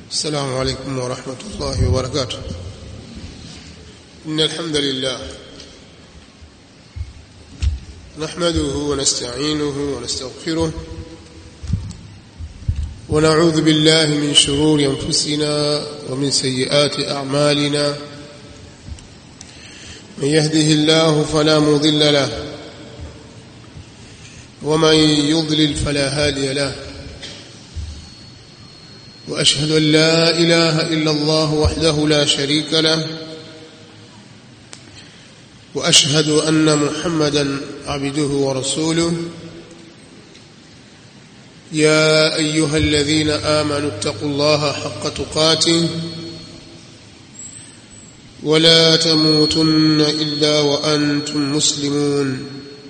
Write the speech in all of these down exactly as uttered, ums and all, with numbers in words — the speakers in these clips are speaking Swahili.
السلام عليكم ورحمة الله وبركاته. إن الحمد لله نحمده ونستعينه ونستغفره ونعوذ بالله من شرور أنفسنا ومن سيئات أعمالنا. من يهده الله فلا مضل له ومن يضلل فلا هادي له. وأشهد أن لا إله إلا الله وحده لا شريك له وأشهد أن محمدا عبده ورسوله. يا أيها الذين آمنوا اتقوا الله حق تقاته ولا تموتن إلا وأنتم مسلمون.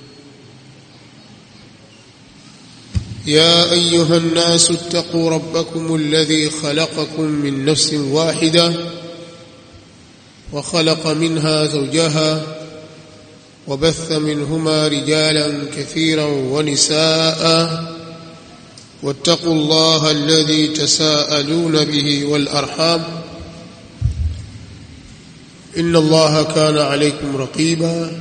يا أيها الناس اتقوا ربكم الذي خلقكم من نفس واحدة وخلق منها زوجها وبث منهما رجالا كثيرا ونساء واتقوا الله الذي تساءلون به والأرحام إن الله كان عليكم رقيبا.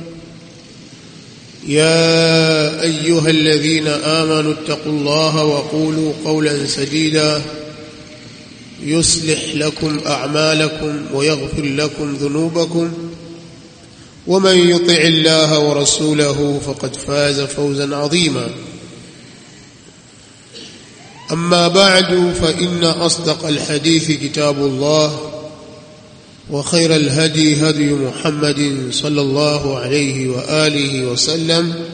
يا أيها الذين آمنوا اتقوا الله وقولوا قولا سديدا يصلح لكم أعمالكم ويغفر لكم ذنوبكم ومن يطع الله ورسوله فقد فاز فوزا عظيما. أما بعد فإن أصدق الحديث كتاب الله وخير الهدي هدي محمد صلى الله عليه وآله وسلم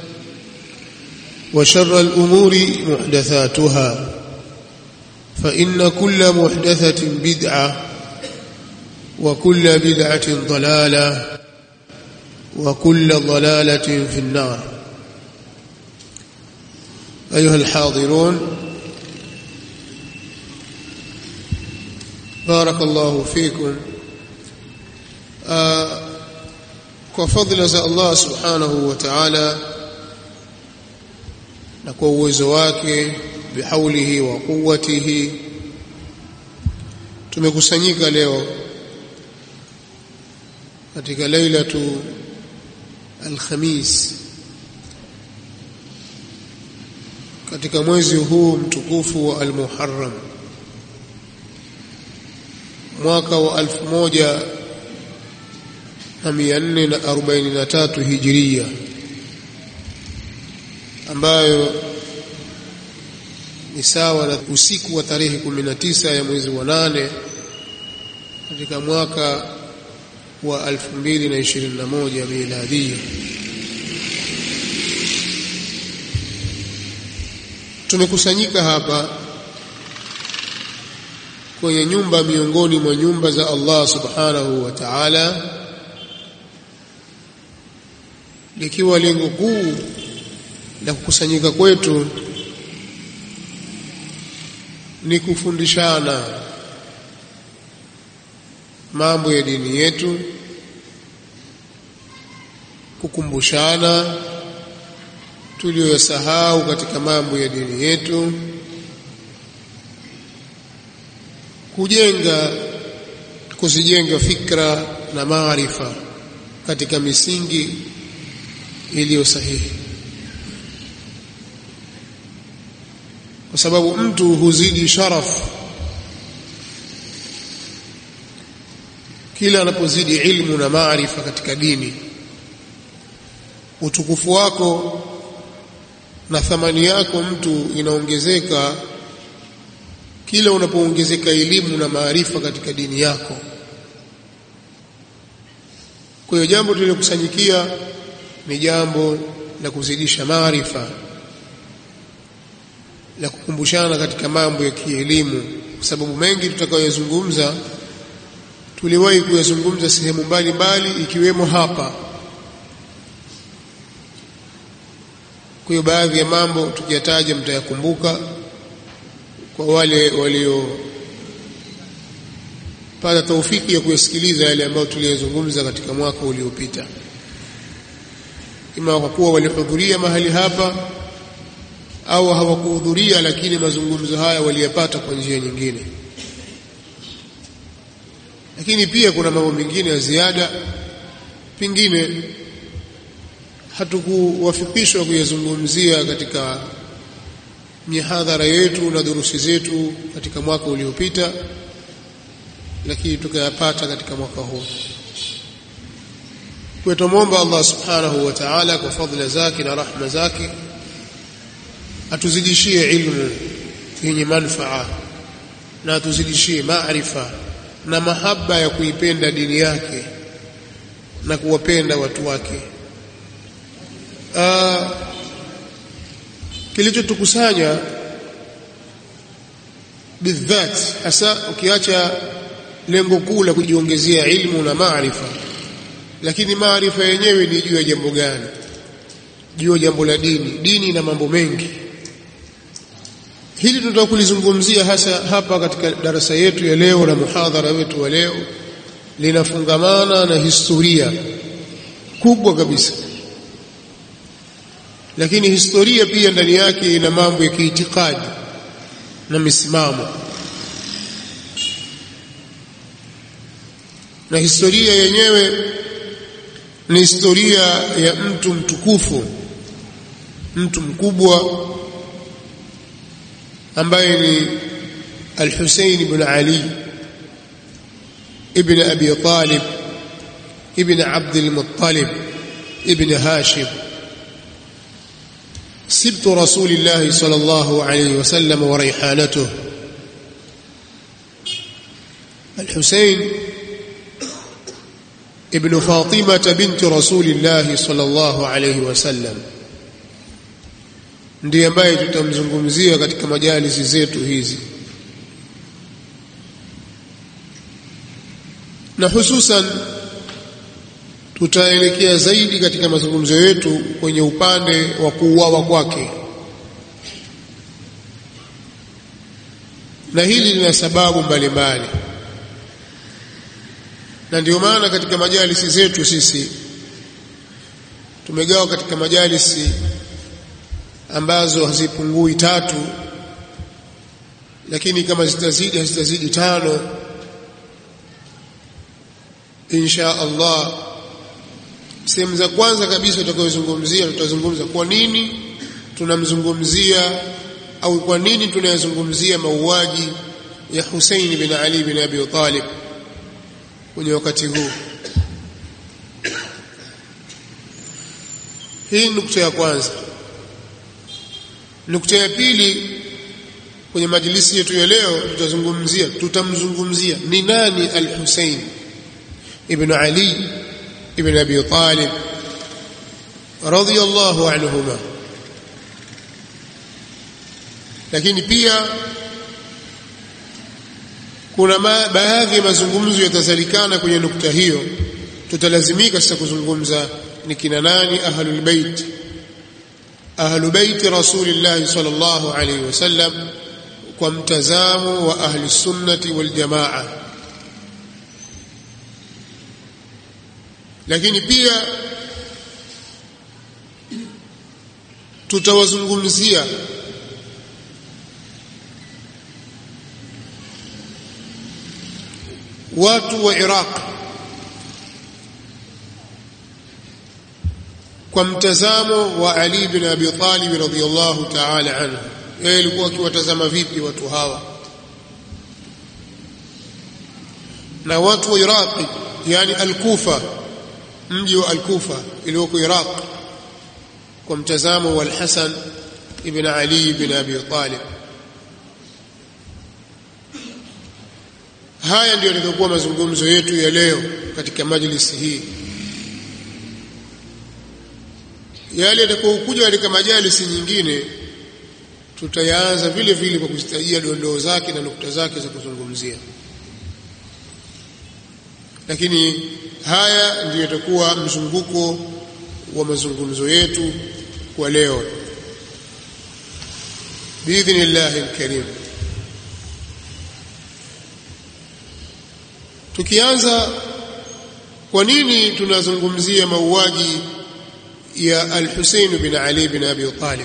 وشر الأمور محدثاتها فإن كل محدثة بدعة وكل بدعة ضلالة وكل ضلالة في النار. أيها الحاضرون بارك الله فيكم. kwa fadhila za Allah subhanahu wa ta'ala na kwa uwezo wake bihaulihi wa quwwatihi tumekusanyika leo katika lailatu al-Khamis katika mwezi huu mtukufu wa al-Muharram mwaka wa elfu moja na mia nne na arobaini na tatu hijiria, ambayo ni sawa na usiku wa tarehe kumi na tisa ya mwezi wa nane katika mwaka wa elfu mbili na ishirini na moja miladia. Tumekusanyika hapa kwenye nyumba miongoni mwa nyumba za Allah subhanahu wa ta'ala, likiwa lengo kuu la kukusanyika kwetu ni kufundishana mambo ya dini yetu, kukumbushana tuliyosahau katika mambo ya dini yetu, kujenga kuzijenga fikra na maarifa katika misingi iliyo sahihi, kwa sababu mtu huzidi sharaf kila anapozidi ilmu na maarifa katika dini. Utukufu wako na thamani yako mtu inaongezeka kila unapoongezeka elimu na maarifa katika dini yako. Kwa hiyo jambo tulilokusanyikia ni jambo la kuzidisha maarifa, la kukumbushana katika mambo ya kielimu, kwa sababu mengi tutakayozungumza tuliwahi kuyazungumza sehemu mbalimbali ikiwemo hapa. Kwa hiyo baadhi ya mambo tukiyataja mtayakumbuka kwa wale walio pata taufiki ya kuyasikiliza yale ambayo tuliyazungumza katika mwaka uliopita, ima kwa kuwa walihudhuria mahali hapa au hawakuhudhuria, lakini mazungumzo haya waliyapata kwa njia nyingine. lakini pia kuna mambo mengine ya ziada pengine hatukuwafikishwa kuyazungumzia katika mihadhara yetu na durusi zetu katika mwaka uliopita, lakini tukayapata katika mwaka huu. Kwa tumuomba Allah subhanahu wa ta'ala kwa fadhila zake na rahma zake atuzidishie ilmu yenye manufaa na atuzidishie maarifa na mahaba ya kuipenda dini yake na kuwapenda watu wake. Uh, kilichotukusanya bidhat, hasa ukiacha lengo kuu la kujiongezea ilmu na maarifa, lakini maarifa yenyewe ni juu ya jambo gani? Juu ya jambo la dini. Dini na mambo mengi. Hili tunataka kulizungumzia hasa hapa katika darasa yetu ya leo na muhadhara wetu wa leo, linafungamana na historia kubwa kabisa, lakini historia pia ndani yake ina mambo ya kiitikadi na misimamo. Na historia yenyewe ni historia ya mtu mtukufu, mtu mkubwa ambaye ni Al-Husayn ibn Ali ibn Abi Talib ibn Abd al-Muttalib ibn Hashim سبط رسول الله صلى الله عليه وسلم وريحانته. الحسين ابن فاطمة بنت رسول الله صلى الله عليه وسلم ndiye ambaye tutamzungumzia katika majalisi zetu hizi, na hususan tutaelekea zaidi katika mazungumzo yetu kwenye upande wa kuuawa kwake, na hili lina sababu mbalimbali. Na ndio maana katika majalisi zetu sisi tumegawa katika majalisi ambazo hazipungui tatu, lakini kama zitazidi hazitazidi tano insha Allah. Sehemu za kwanza kabisa tutakayozungumzia, tutazungumza kwa nini tunamzungumzia au kwa nini tunayazungumzia mauaji ya Hussein bin Ali bin Abi Talib kwenye wakati huu. Hii nukta ya kwanza. Nukta ya pili, kwenye majlisi yetu ya leo tutazungumzia tutamzungumzia ni nani Al-Hussein ibn Ali ibn Abi Talib radhiyallahu anhuma. Lakini pia kuna baadhi ya mazungumzo yatazalikana kwenye nukta hiyo. Tutalazimika sasa kuzungumza ni kina nani ahlul bait, ahlul bait Rasulillah sallallahu alayhi wasallam kwa mtazamo wa ahli sunnati wal jamaa. Lakini pia tutawazungumzia watu wa Iraq kwa mtazamo wa Ali bin Abi Talib radhiyallahu ta'ala anhu. Yeye alikuwa akiwatazama vipi watu hawa? Na watu wa Iraq, yani Al-Kufa, mji wa Al-Kufa ulioko Iraq, kwa mtazamo wa Al-Hasan ibn Ali ibn Abi Talib. Haya ndio yatakuwa mazungumzo yetu ya leo katika majlisi hii. Yale yatakayokuja katika majalisi nyingine tutayaanza vile vile kwa kuzitajia dondoo zake na nukta zake za kuzungumzia, lakini haya ndio yatakuwa mzunguko wa mazungumzo yetu kwa leo biidhnillahi alkarim. Tukianza, kwa nini tunazungumzia mauaji ya Al-Husayn bin Ali bin Abi Talib?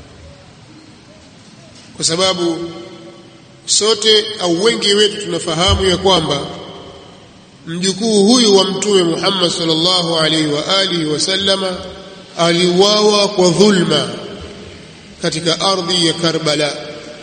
Kwa sababu sote au wengi wetu tunafahamu ya kwamba mjukuu huyu wa mtume Muhammad sallallahu alaihi wa alihi wasallama aliuawa kwa dhulma katika ardhi ya Karbala.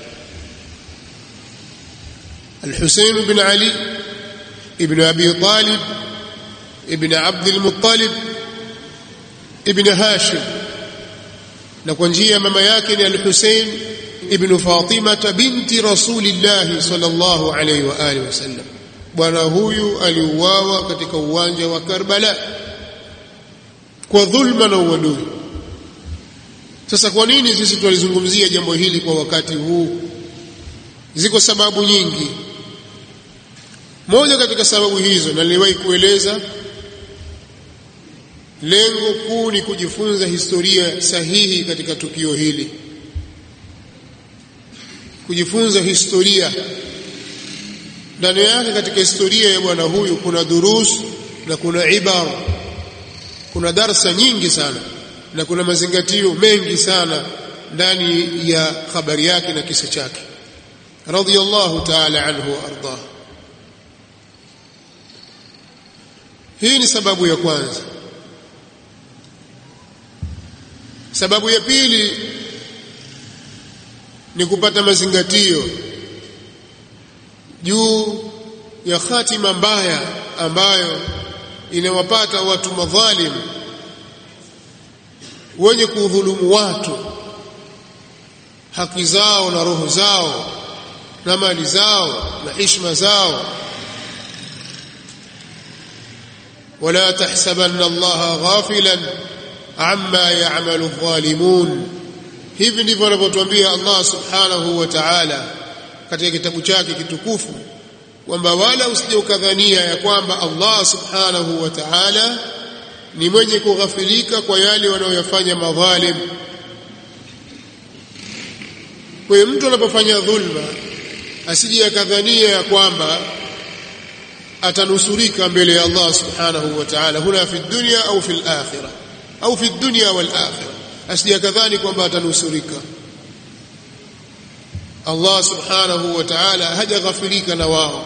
Al-Husayn bin Ali ibn Abi Talib ibn Abd al-Muttalib ibn Hashim, na kwa njia ya mama yake ni Al-Husayn ibn Fatima binti Rasulillah sallallahu alaihi wa alihi wasallam. Bwana huyu aliuawa katika uwanja wa Karbala kwa dhulma na uadui. Sasa kwa nini sisi tulizungumzia jambo hili kwa wakati huu? Ziko sababu nyingi. Moja katika sababu hizo, na niliwahi kueleza, lengo kuu ni kujifunza historia sahihi katika tukio hili, kujifunza historia. Ndani yake katika historia ya bwana huyu kuna durus na kuna ibara, kuna darsa nyingi sana na kuna mazingatio mengi sana ndani ya habari yake na kisa chake, radhiyallahu ta'ala anhu wa ardah. Hii ni sababu ya kwanza. Sababu ya pili ni kupata mazingatio juu ya khatima mbaya ambayo inawapata watu madhalim wenye kudhulumu watu haki zao na roho zao na mali zao na heshima zao. wala tahsabanna Allaha ghafilan amma ya'malu adh-dhalimun. Hivi ndivyo anavyotuambia Allah subhanahu wa ta'ala katika kitabu chake kitukufu, kwamba wala usije ukadhania ya kwamba Allah subhanahu wa ta'ala ni mwenye kughafilika kwa yale wanayoyafanya madhalim. Kwa hiyo mtu anapofanya dhulma asije akadhania ya kwamba atanusurika mbele ya Allah subhanahu wa ta'ala, huna fi dunya au fi al-akhirah au fi dunya wal akhirah. Asije akadhani kwamba atanusurika. Allah subhanahu wa ta'ala hajaghafilika na wao.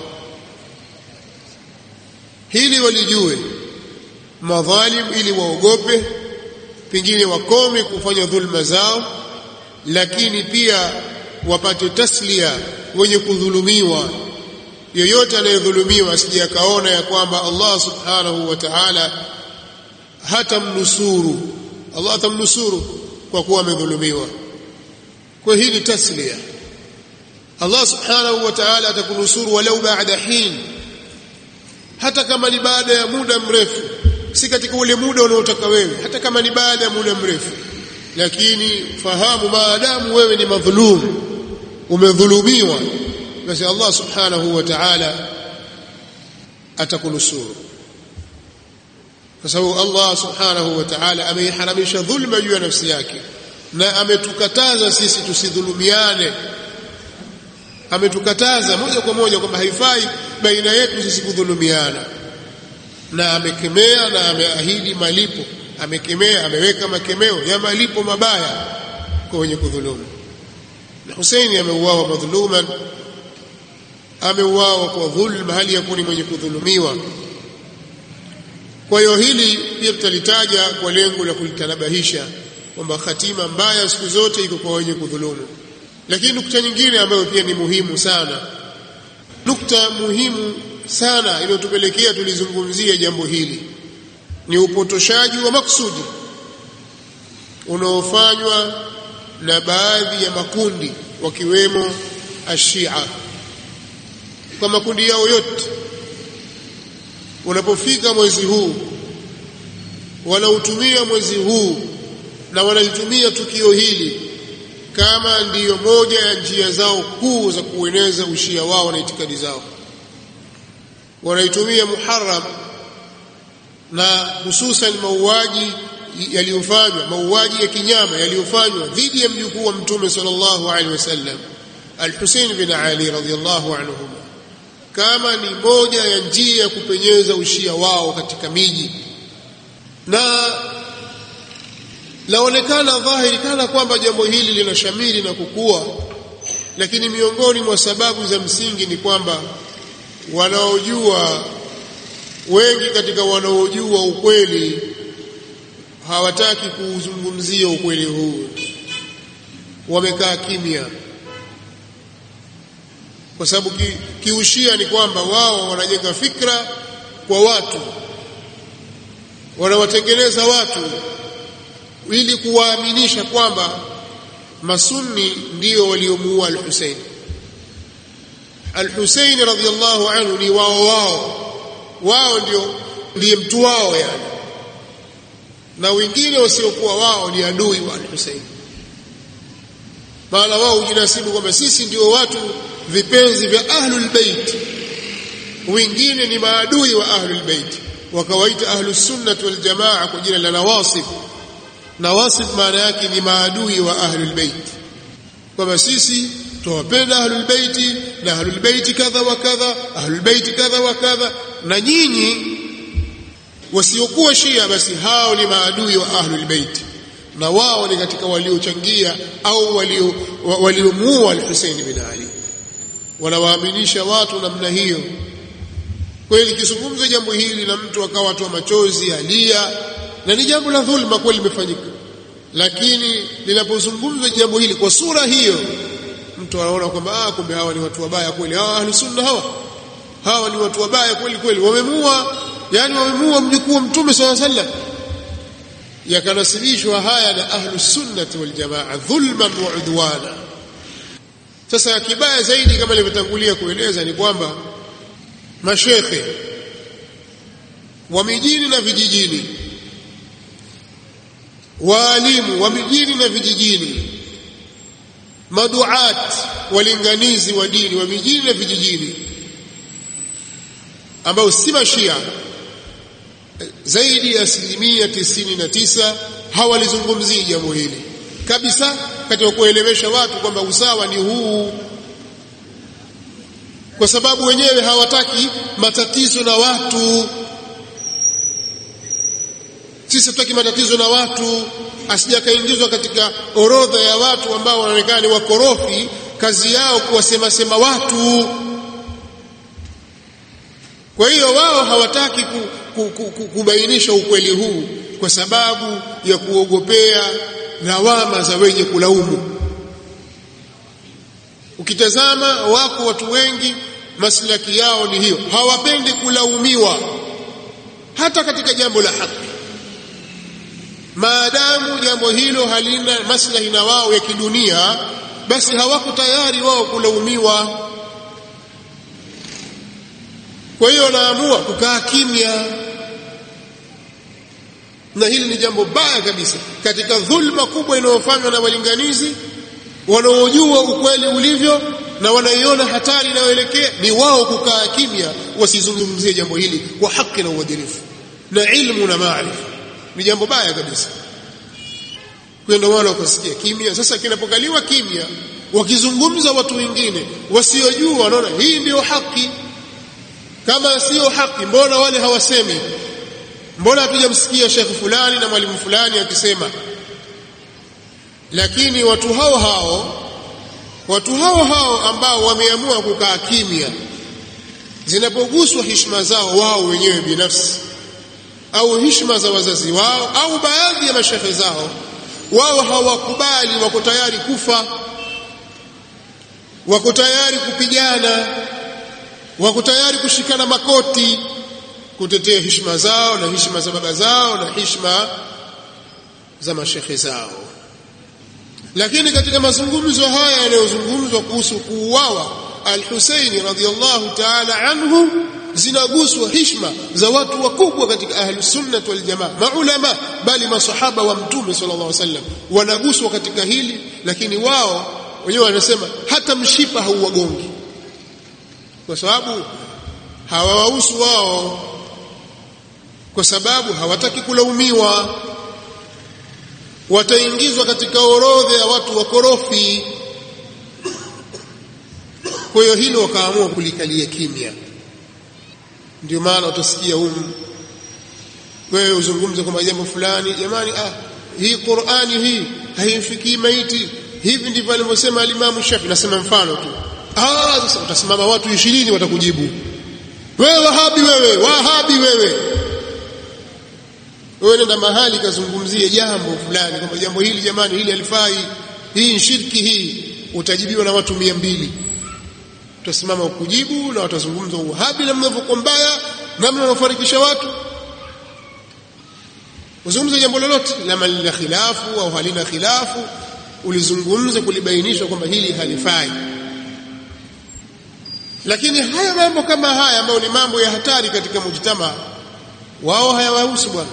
Hili walijue madhalim, ili waogope, pengine wakome kufanya dhulma zao, lakini pia wapate taslia wenye kudhulumiwa. Yoyote anayedhulumiwa asije akaona ya kwamba Allah subhanahu wa ta'ala hatamnusuru. Allah hatamnusuru kwa kuwa amedhulumiwa. Kwa hili taslia, Allah subhanahu wa ta'ala atakunusuru walau ba'da hin, hata kama ni baada ya muda mrefu, si katika ule muda unaotaka wewe, hata kama ni baada ya muda mrefu. Lakini fahamu, maadamu wewe ni madhulum, umedhulumiwa, basi Allah subhanahu wa ta'ala atakunusuru, kwa sababu Allah subhanahu wa ta'ala ameiharamisha dhulma juu ya nafsi yake, na ametukataza sisi tusidhulumiane. Ametukataza moja kwa moja kwamba haifai baina yetu sisi kudhulumiana, na amekemea na ameahidi malipo. Amekemea, ameweka makemeo ya malipo mabaya kwa wenye kudhulumu. Na Husaini ameuawa madhuluman, ameuawa kwa dhulma hali ya kuwa ni mwenye kudhulumiwa. Kwa hiyo hili pia tutalitaja kwa lengo la kulitanabahisha kwamba khatima mbaya siku zote iko kwa wenye kudhulumu. Lakini nukta nyingine ambayo pia ni muhimu sana, nukta muhimu sana inayotupelekea tulizungumzia jambo hili, ni upotoshaji wa maksudi unaofanywa na baadhi ya makundi, wakiwemo Ashia. Kwa makundi yao yote, unapofika mwezi huu wanautumia mwezi huu na wanalitumia tukio hili kama ndiyo moja ya njia zao kuu za kueneza ushia wao na itikadi zao. Wanaitumia Muharram na hususan mauaji yaliyofanywa, mauaji ya kinyama yaliyofanywa dhidi ya mjukuu wa Mtume sallallahu alaihi wasallam Al-Husayn bin Ali radhiyallahu anhu, kama ni moja ya njia ya kupenyeza ushia wao katika miji. Na laonekana dhahiri kana kwamba jambo hili linashamiri na kukua, lakini miongoni mwa sababu za msingi ni kwamba wanaojua wengi katika wanaojua ukweli hawataki kuuzungumzia ukweli huu, wamekaa kimya, kwa sababu ki, kiushia ni kwamba wao wanajenga fikra kwa watu, wanawatengeneza watu ili kuwaaminisha kwamba masunni ndio waliomuua al-Hussein. Al-Hussein radhiyallahu anhu ni wao wao wao ndio ndiye mtu wao yani, na wengine wasiokuwa wao ni adui wa al-Hussein. Maana wao hujinasibu kwamba sisi ndio watu vipenzi vya ahlul bait, wengine ni maadui wa ahlul bait, wakawaita ahlus sunnah wal jamaa kwa jina la nawasib. Nawasib maana yake ni maadui wa ahlul bait, kwamba sisi tuwapenda ahlul bait na ahlul bait kadha wa kadha, ahlul bait kadha wa kadha, na nyinyi wasiokuwa Shia basi hao ni maadui wa ahlul bait, na wao ni katika waliochangia au walio waliomuua al-Hussein bin Ali. Wanawaaminisha watu namna hiyo. Kweli kizungumza jambo hili na mtu akawa watu wa machozi alia, na ni jambo la dhulma kweli limefanyika, lakini linapozungumzwa jambo hili kwa sura hiyo, mtu anaona kwamba ah, kumbe hawa ni watu wabaya kweli, hawa ahli sunna hawa hawa ni watu wabaya kweli kweli, wamemuua, yani wamemuua mjukuu wa Mtume sallallahu alaihi wasallam. Yakanasibishwa haya na ahli sunnah wal jamaa dhulman wa udwana. Sasa kibaya zaidi kama nilivyotangulia kueleza ni kwamba mashekhe wa mijini na vijijini, waalimu wa mijini na vijijini, maduat walinganizi wa dini wa mijini na vijijini ambao si mashia, zaidi ya asilimia tisini na tisa hawalizungumzii jambo hili kabisa katika kuelewesha watu kwamba usawa ni huu, kwa sababu wenyewe hawataki matatizo na watu. Sisi tutaki matatizo na watu, asijakaingizwa katika orodha ya watu ambao wanaonekana ni wakorofi, kazi yao kuwasema sema watu. Kwa hiyo wao hawataki ku, ku, ku, ku, kubainisha ukweli huu kwa sababu ya kuogopea lawama za wenye kulaumu. Ukitazama wako watu wengi maslaki yao ni hiyo, hawapendi kulaumiwa hata katika jambo la haki, maadamu jambo hilo halina maslahi na wao ya kidunia, basi hawako tayari wao kulaumiwa. Kwa hiyo wanaamua kukaa kimya, na hili ni jambo baya kabisa katika dhulma kubwa inayofanywa na walinganizi wanaojua ukweli ulivyo na wanaiona hatari inayoelekea. Ni wao kukaa kimya, wasizungumzie jambo hili kwa haki na uadilifu na ilmu na maarifa. Ni jambo baya kabisa. Kwa ndio wao wakasikia kimya. Sasa kinapokaliwa kimya, wakizungumza watu wengine wasiojua, wanaona hii ndio haki. Kama sio haki, mbona wale hawasemi? Mbona hatujamsikia Sheikh fulani na mwalimu fulani akisema? Lakini watu hao hao watu hao hao ambao wameamua kukaa kimya, zinapoguswa heshima zao wao wenyewe binafsi au heshima za wazazi wao au baadhi ya mashehe zao, wao hawakubali, wako tayari kufa, wako tayari kupigana, wako tayari kushikana makoti kutetea heshima zao na heshima za baba zao na heshima za mashehe zao. Lakini katika mazungumzo haya yanayozungumzwa kuhusu kuuawa al-Husaini radhiyallahu ta'ala anhu, zinaguswa heshima za watu wakubwa katika ahlus sunnah wal jamaa, maulama, bali masahaba wa Mtume sallallahu alaihi wasallam wanaguswa katika hili. Lakini wao wenyewe wanasema hata mshipa hauwagongi, kwa sababu hawawahusu wao, kwa sababu hawataki kulaumiwa, wataingizwa katika orodha ya watu wakorofi. Kwa hiyo hilo wakaamua kulikalia kimya. Ndio maana utasikia um wewe uzungumze kwamba jambo fulani, jamani, ah hii Qur'ani hii haimfikii maiti, hivi ndivyo alivyosema al-Imam Shafi. Nasema mfano tu. Ah sasa utasimama watu ishirini watakujibu, wewe wahabi wewe wahabi wewe wewe nenda mahali kazungumzie jambo fulani kwamba jambo hili jamani hili halifai, hii ni shirki hii, utajibiwa na watu mia mbili. Utasimama ukujibu na watazungumza uhabi na mnavyokuwa mbaya na mnafarikisha watu. Uzungumze jambo lolote lama lina khilafu au halina khilafu, ulizungumza kulibainisha kwamba hili halifai. Lakini haya mambo kama haya ambayo ni mambo ya hatari katika mujtama, wao hayawahusu bwana,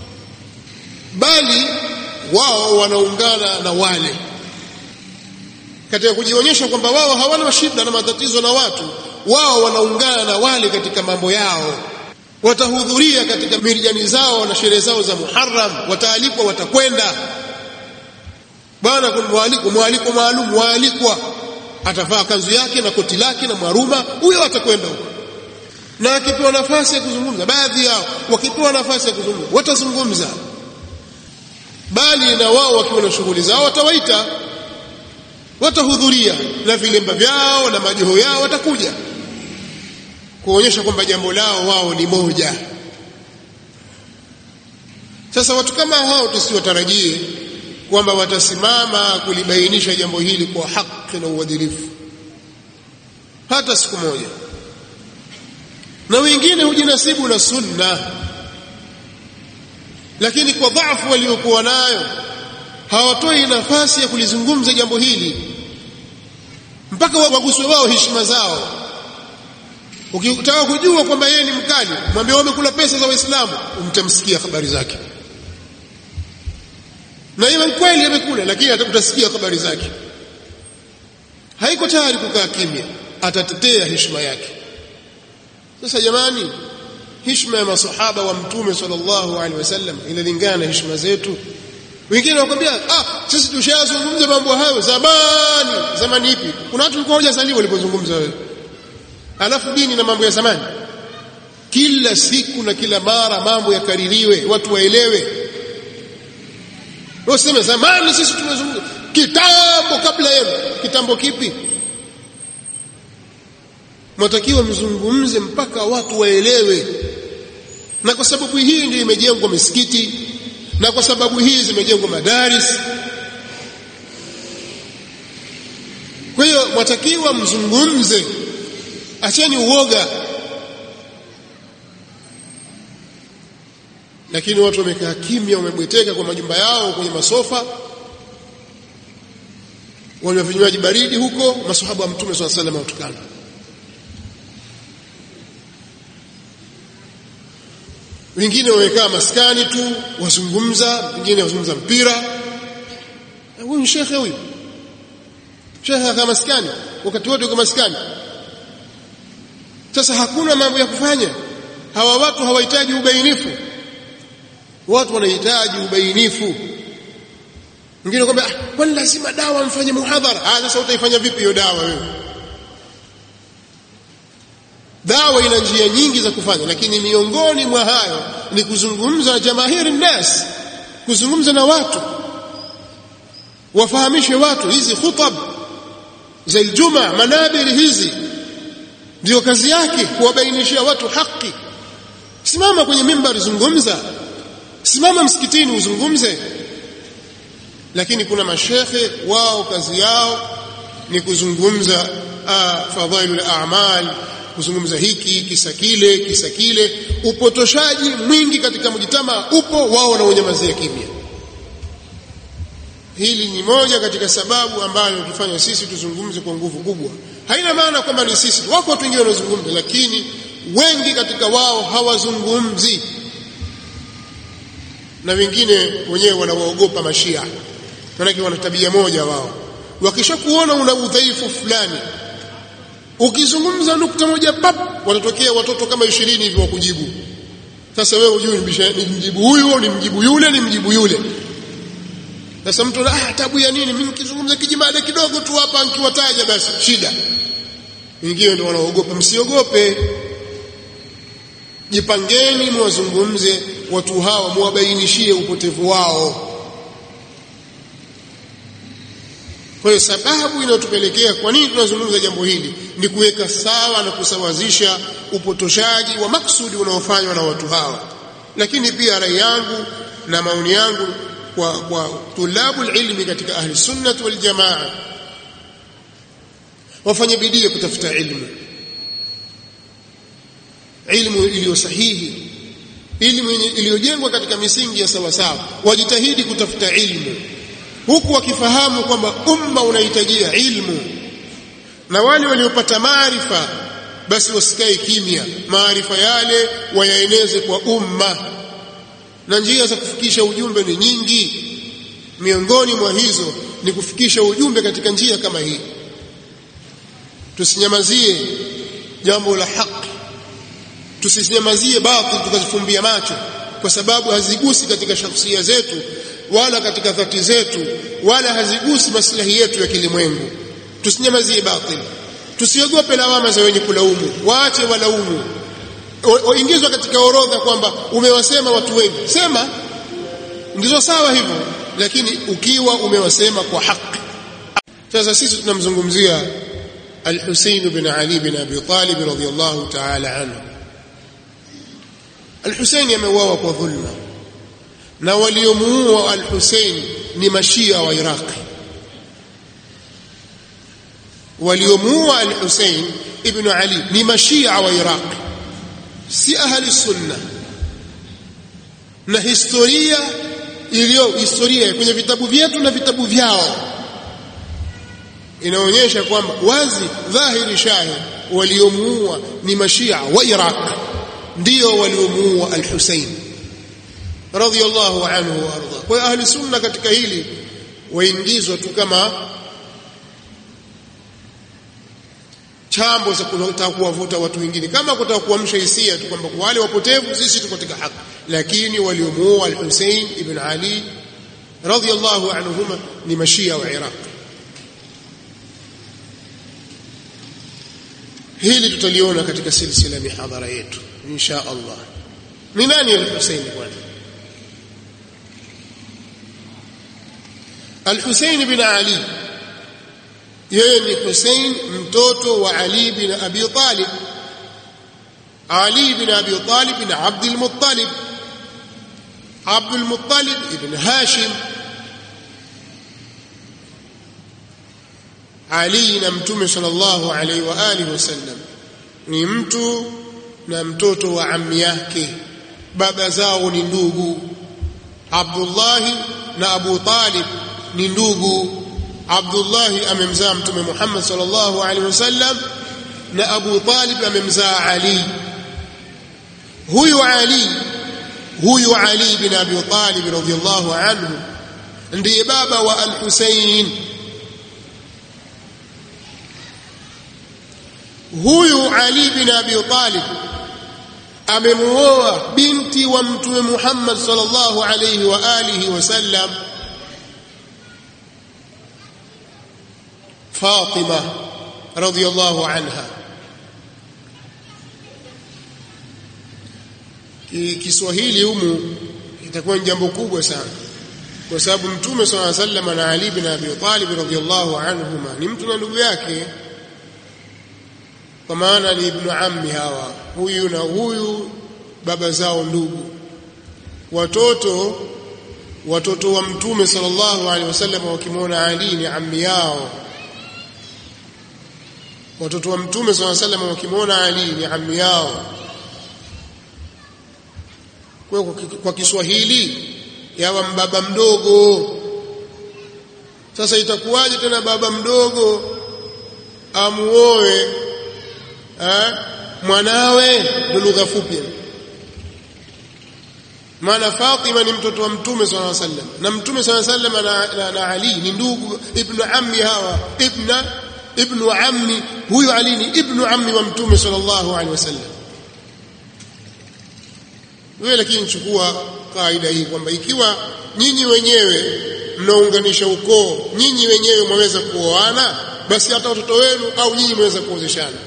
bali wao wanaungana na wale katika kujionyesha kwamba wao hawana shida na matatizo na watu. Wao wanaungana na wale katika mambo yao, watahudhuria katika mirjani zao na sherehe zao za Muharram, wataalikwa, watakwenda. Bwana kuna mwaliko mwaliko maalum, waalikwa, atavaa kanzu yake na koti lake na mwaruma, huyo atakwenda huko. Na akipewa nafasi ya kuzungumza, baadhi yao wakipewa nafasi ya kuzungumza watazungumza, bali na wao wakiwa na shughuli zao watawaita, watahudhuria na vilemba vyao na majoho yao, watakuja kuonyesha kwamba jambo lao wao ni moja. Sasa watu kama hao tusiwatarajie kwamba watasimama kulibainisha jambo hili kwa haki na uadilifu hata siku moja. Na wengine hujinasibu na sunna, lakini kwa dhaifu waliokuwa nayo hawatoi nafasi ya kulizungumza jambo hili mpaka waguswe wao heshima zao. Ukitaka kujua kwamba yeye ni mkali, mwambie wamekula pesa za Waislamu, umtamsikia habari zake. Na yeye kweli amekula, lakini utasikia habari zake. Haiko tayari kukaa kimya, atatetea heshima yake. Sasa jamani, heshima ya masahaba wa Mtume sallallahu alaihi wasallam inalingana na heshima zetu. Wengine wakwambia ah, sisi tushazungumza mambo hayo zamani. Zamani ipi? Kuna watu walikuwa hawajazaliwa walipozungumza wewe. Alafu dini na mambo ya zamani, kila siku na kila mara mambo yakaririwe, watu waelewe. Useme zamani sisi tumezungumza, kitambo kabla yenu. Kitambo kipi? Mtakiwa mzungumze mpaka watu waelewe. Na kwa sababu hii ndio imejengwa misikiti, na kwa sababu hii zimejengwa madaris. Kwa hiyo mtakiwa mzungumze, acheni uoga. Lakini watu wamekaa kimya, wamebweteka kwa majumba yao kwenye masofa, wanywa vinywaji baridi huko. Masahaba wa Mtume swalla sallam watukana. Wengine wamekaa maskani tu wazungumza, wengine wazungumza mpira. Huyu ni shekhe huyu. Shekhe kama maskani, wakati wote uko maskani. Sasa hakuna mambo ya kufanya. Hawa watu hawahitaji ubainifu. Watu wanahitaji ubainifu. Mwingine kwamba ah, kwani lazima dawa mfanye muhadhara? Ah, sasa utaifanya vipi hiyo dawa wewe? Dawa ina njia nyingi za kufanya, lakini miongoni mwa hayo ni kuzungumza na jamahiri nnas, kuzungumza na watu, wafahamishe watu. Hizi khutab za Ijumaa, manabiri hizi ndio kazi yake, kuwabainishia watu haki. Simama kwenye mimbari zungumza, simama msikitini uzungumze. Lakini kuna mashekhe wao kazi yao ni kuzungumza fadhailul a'mal, kuzungumza hiki kisa kile kisa kile. Upotoshaji mwingi katika mjitama upo, wao wanaonyamazia kimya. Hili ni moja katika sababu ambayo tufanya sisi tuzungumze kwa nguvu kubwa. Haina maana kwamba ni sisi, wako watu wengine wanazungumza, lakini wengi katika wao hawazungumzi. Na wengine wenyewe wanawaogopa mashia, maana wana tabia moja wao, wakishakuona una udhaifu fulani, ukizungumza nukta moja pap, watatokea watoto kama ishirini hivi wakujibu. Sasa wewe hujui ni mjibu huyu au ni mjibu yule, ni mjibu yule. Sasa mtu ah, tabu ya nini? Mimi nikizungumza kijimada kidogo tu hapa nikiwataja basi shida. Wengine ndio wanaogopa. Msiogope, jipangeni muwazungumze watu hawa, muwabainishie upotevu wao. Kwa hiyo sababu inayotupelekea kwa nini tunazungumza jambo hili ni kuweka sawa na kusawazisha upotoshaji wa maksudi unaofanywa na watu hawa. Lakini pia rai yangu na maoni yangu kwa kwa tulabu ilmi katika ahli sunnah wal jamaa, wafanye bidii kutafuta ilmu, ilmu iliyo sahihi, ilmu iliyojengwa katika misingi ya sawa sawa. Wajitahidi kutafuta ilmu huku wakifahamu kwamba umma unahitajia ilmu, na wale waliopata maarifa basi wasikae kimya, maarifa yale wayaeneze kwa umma. Na njia za kufikisha ujumbe ni nyingi, miongoni mwa hizo ni kufikisha ujumbe katika njia kama hii. Tusinyamazie jambo la haki, tusinyamazie batil tukazifumbia macho, kwa sababu hazigusi katika shakhsia zetu wala katika dhati zetu, wala hazigusi maslahi yetu ya kilimwengu. Tusinyamazie batil, tusiogope lawama za wenye kulaumu, waache walaumu. Waingizwa katika orodha kwamba umewasema watu wengi, sema, ndizo sawa hivyo, lakini ukiwa umewasema kwa haki. Sasa sisi tunamzungumzia Al-Husayn bin Ali bin Abi Talib radhiyallahu ta'ala anhu. Al-Husayn ameuawa kwa dhulma, na waliomuua Al-Husayn ni mashia wa Iraq. Waliomuua Al-Husayn ibn Ali ni mashia wa Iraq, si ahli sunna. Na historia iliyo historia kwenye vitabu vyetu na vitabu vyao inaonyesha kwamba wazi dhahiri shahid waliomuua ni mashia wa Iraq, ndio waliomuua Al-Husayn radhiyallahu anhu wa arda. Kwa ahli sunna katika hili waingizwa tu kama chambo za kutaka kuwavuta watu wengine, kama kutaka kuamsha hisia tu kwamba wale wapotevu sisi tuko katika haki. Lakini waliomuua Al-Husayn ibn Ali radhiyallahu anhuma ni mashia wa Iraq. Hili tutaliona katika silsila mihadhara yetu insha Allah. Ni nani Al-Husayn bwana? Al-Husayn bin Ali yeye ni Husayn mtoto wa Ali bin Abi Talib. Ali bin Abi Talib bin Abdul Muttalib, Abdul Muttalib ibn Hashim. Ali na Mtume sallallahu alaihi wa alihi wasallam ni mtu na mtoto wa ammi yake, baba zao ni ndugu. Abdullah na Abu Talib ni ndugu. Abdullah amemzaa Mtume Muhammad sallallahu alaihi wasallam na Abu Talib amemzaa Ali. Huyu Ali huyu Ali bin Abi Talib radhiyallahu anhu ndiye baba wa Al-Husayn. Huyu Ali bin Abi Talib amemuoa binti wa Mtume Muhammad sallallahu alayhi wa alihi wasallam, Fatima radhiyallahu anha. Kiswahili humu itakuwa jambo kubwa sana, kwa sababu Mtume sallallahu alayhi wasallam na Ali bin Abi Talib radhiyallahu anhuma ni mtu na ndugu yake, kwa maana ni ibn ammi hawa, huyu na huyu baba zao ndugu. Watoto watoto wa Mtume sallallahu alaihi wasallam wakimwona Ali ni ammi yao. Watoto wa Mtume sallallahu alaihi wasallam wakimwona Ali ni ammi yao. Kwa kwa Kiswahili yawa baba mdogo. Sasa itakuwaje tena baba mdogo amuoe Ha? mwanawe? Ndio lugha fupi. Maana Fatima ni mtoto wa Mtume sallallahu alaihi wasallam, na Mtume sallallahu alaihi wasallam na, na Ali ni ndugu, ibn ammi hawa, ibna ibn ammi. Huyu Ali ni ibn ammi wa Mtume sallallahu alaihi wasallam. Wewe lakini chukua kaida hii kwamba ikiwa nyinyi wenyewe mnaunganisha ukoo, nyinyi wenyewe mwaweza kuoana, basi hata watoto wenu au nyinyi mwaweza kuozeshana.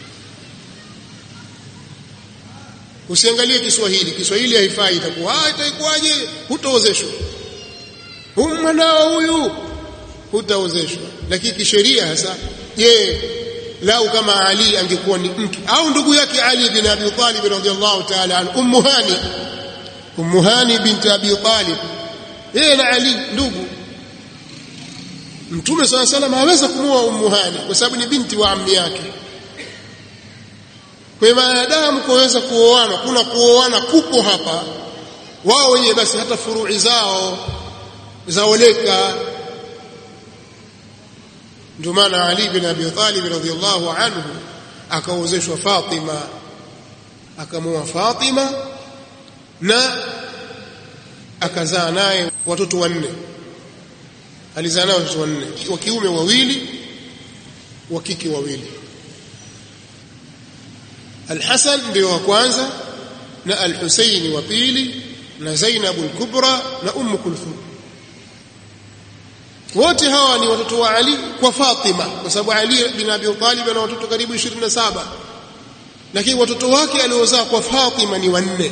Usiangalie Kiswahili, Kiswahili haifai. Itakuwa ah, itakuwaje? Hutaozeshwa huyu mwanao huyu, hutaozeshwa. Lakini kisheria hasa, je, lau kama Ali angekuwa ni mke au ndugu yake Ali bin Abi Talib radhiyallahu ta'ala an Ummu Hani, Ummu Hani binti Abi Talib, yeye na Ali ndugu, Mtume swalla sallam haweza kumuoa Ummu Hani kwa sababu ni binti wa ammi yake. Kwa maadamu kuweza kuoana, kuna kuoana kupo hapa, wao wenyewe basi hata furui zao zaoleka. Ndio maana Ali bin Abi Talib radhiyallahu anhu akaozeshwa Fatima, akamuoa Fatima na akazaa naye watoto wanne. Alizaa naye watoto wanne, wa kiume wawili, wa kike wawili. Al-Hasan ndio wa kwanza na Al-Husayn wa pili na Zainab al-Kubra na Umm Kulthum. Wote hawa ni watoto wa Ali kwa Fatima, kwa sababu Ali bin Abi Talib ana watoto karibu ishirini na saba, lakini watoto wake aliozaa kwa Fatima ni wanne,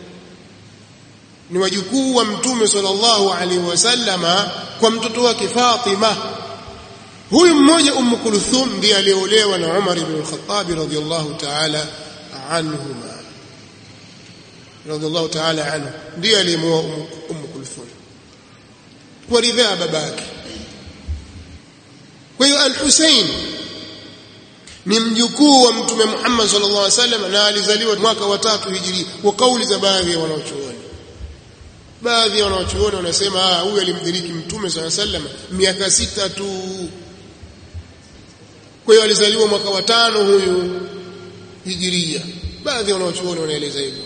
ni wajukuu wa Mtume sallallahu alaihi wasallama kwa mtoto wake Fatima. Huyu mmoja Umm Kulthum ndiye aliolewa na Umar ibn al-Khattab radhiyallahu ta'ala anhuma, radhiyallahu ta'ala anhu, ndiye aliyemuoa Umm Kulthum kwa ridhaa babake. Kwa hiyo Al-Husayn ni mjukuu wa Mtume Muhammad sallallahu alaihi wasallam na alizaliwa mwaka wa tatu hijri, kwa kauli za baadhi ya wanachuoni. Baadhi ya wanachuoni wanasema ah, huyu alimdiriki Mtume sallallahu alaihi wasallam miaka sita tu, kwa hiyo alizaliwa mwaka wa tano huyu hijiria. Baadhi ya wanachuoni wanaeleza hivyo.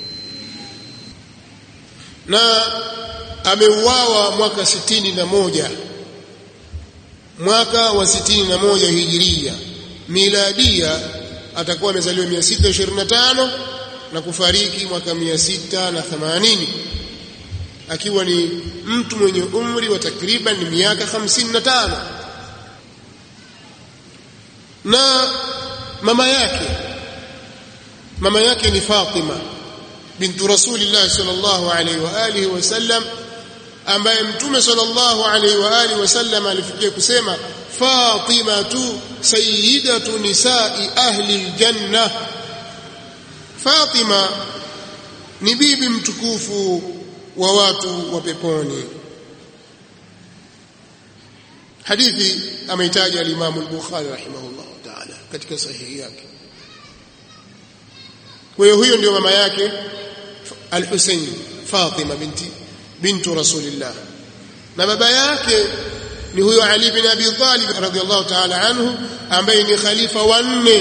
Na ameuawa mwaka sitini na moja, mwaka wa sitini na moja hijiria. Miladia atakuwa amezaliwa mia sita ishirini na tano na kufariki mwaka mia sita na themanini, akiwa ni mtu mwenye umri wa takriban miaka hamsini na tano. Na mama yake mama yake ni Fatima bintu Rasulillah sallallahu alaihi wa alihi wasallam, ambaye Mtume sallallahu alaihi wa alihi wasallam alifikia kusema Fatimatu sayyidatu nisa'i ahli aljanna, Fatima ni bibi mtukufu wa watu wa peponi. Hadithi ameitaja al-Imam al-Bukhari rahimahullah ta'ala katika sahihi yake. Kwa hiyo huyo ndio mama yake Al-Husayn, Fatima binti bintu Rasulillah, na baba yake ni huyo Ali bin Abi Talib radhiyallahu ta'ala anhu, ambaye ni khalifa wa nne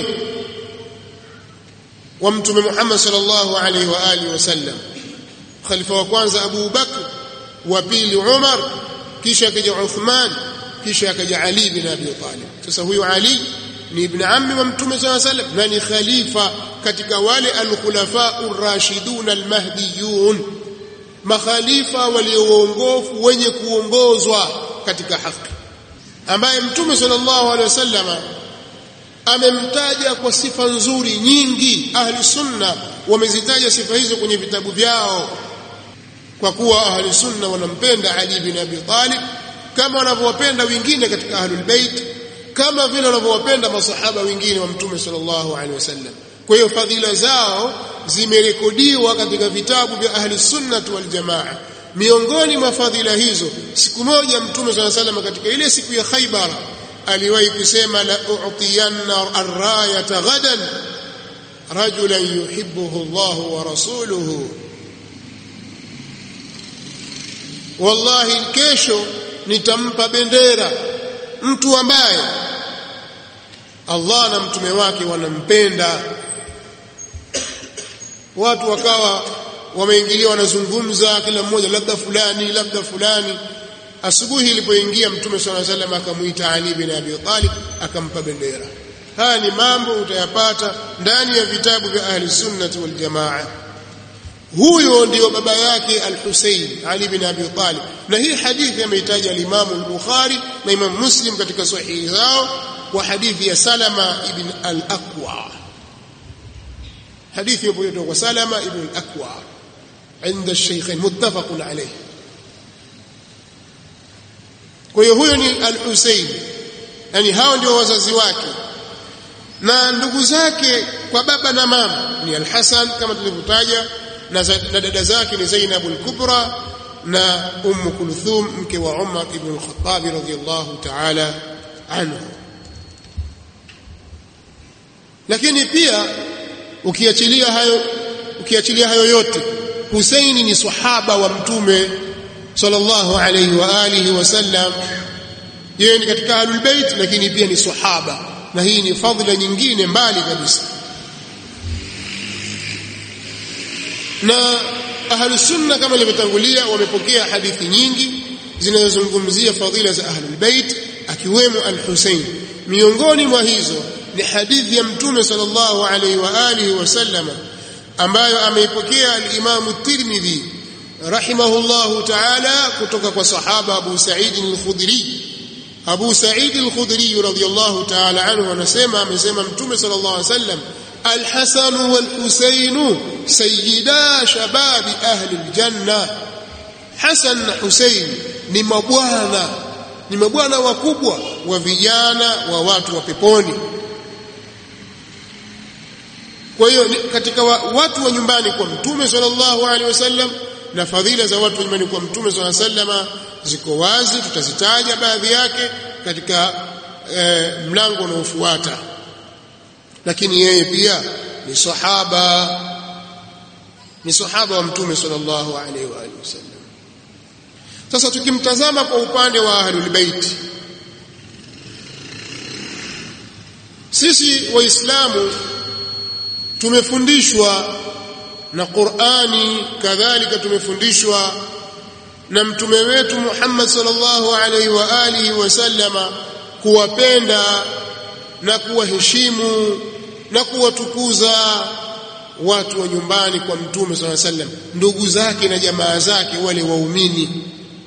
wa Mtume Muhammad sallallahu alaihi wa alihi wasallam. Khalifa wa kwanza Abu Bakr, wa pili Umar, kisha akaja Uthman, kisha akaja Ali bin Abi Talib. Sasa huyo Ali ni ibn ammi wa Mtume sallallahu alaihi wasallam na ni khalifa katika wale al-khulafa ar-rashidun al-mahdiyun, makhalifa walioongofu wenye kuongozwa katika haki, ambaye Mtume sallallahu alaihi wasallam amemtaja kwa sifa nzuri nyingi. Ahli sunna wamezitaja sifa hizo kwenye vitabu vyao, kwa kuwa ahli sunna wanampenda Ali bin Abi Talib kama wanavyowapenda wengine katika ahlul bait, kama vile wanavyowapenda masahaba wengine wa Mtume sallallahu alaihi wasallam. Kwa hiyo fadhila zao zimerekodiwa katika vitabu vya ahli sunnah wal jamaa. Miongoni mwa fadhila hizo, siku moja Mtume sallallahu alaihi wasallam katika ile siku ya Khaybar aliwahi kusema la u'tiyanna ar-rayata ghadan rajulan yuhibbuhu Allah wa rasuluhu, wallahi kesho nitampa bendera mtu ambaye Allah na mtume wake wanampenda. Watu wakawa wameingilia, wanazungumza kila mmoja labda fulani labda fulani. Asubuhi ilipoingia Mtume sallallahu alaihi wasallam akamuita Ali bin Abi Talib akampa bendera. Haya ni mambo utayapata ndani ya vitabu vya ahli sunnah wal jamaa. Huyo ndio baba yake Al-Husayn, Ali bin Abi Talib, na hii hadithi ameitaja al-Imam al-Bukhari na Imam Muslim katika sahihi zao kwa hadithi ya Salama ibn al-Aqwa. hadithi ipo kwa Salama ibn al-Aqwa عند الشيخين متفق عليه. Kwa hiyo huyo ni al-Husayn, yani hao ndio wazazi wake, na ndugu zake kwa baba na mama ni al-Hasan kama tulivyotaja, na dada zake ni Zainab al-Kubra na Umm Kulthum mke wa Umar ibn al-Khattab radhiyallahu ta'ala anhu. Lakini pia ukiachilia hayo ukiachilia hayo yote, Husaini ni sahaba wa Mtume sallallahu alayhi wa alihi wasallam. Yeye ni katika ahlul bait, lakini pia ni sahaba, na hii ni fadhila nyingine mbali kabisa. Na ahlus sunna kama ilivyotangulia wamepokea hadithi nyingi zinazozungumzia fadhila za ahlul bait, akiwemo al-Husayn. Miongoni mwa hizo ni hadithi ya Mtume sallallahu alayhi wa alihi wasallam ambayo ameipokea al-Imam at-Tirmidhi rahimahullahu ta'ala kutoka kwa sahaba Abu Sa'id al-Khudri. Abu Sa'id al-Khudri radhiyallahu ta'ala anhu anasema, amesema Mtume sallallahu alayhi wasallam, al-Hasan wal-Husayn sayyida shababi ahli al-janna. Hasan na Husayn ni mabwana ni mabwana wakubwa wa vijana wa watu wa peponi. Kwa hiyo katika wa, watu wa nyumbani kwa Mtume sallallahu alaihi wasallam, na fadhila za watu wa nyumbani kwa Mtume sallallahu alaihi wasallam ziko wazi, tutazitaja baadhi yake katika e, mlango unaofuata. Lakini yeye pia ni sahaba ni sahaba wa Mtume sallallahu alaihi wa alihi wasallam. Sasa tukimtazama kwa upande wa ahlul bait, sisi waislamu tumefundishwa na Qur'ani, kadhalika tumefundishwa na mtume wetu Muhammad sallallahu alaihi wa alihi wasallama kuwapenda na kuwaheshimu na kuwatukuza watu wa nyumbani kwa Mtume sallallahu alaihi wasallam, ndugu zake na jamaa zake wale waumini.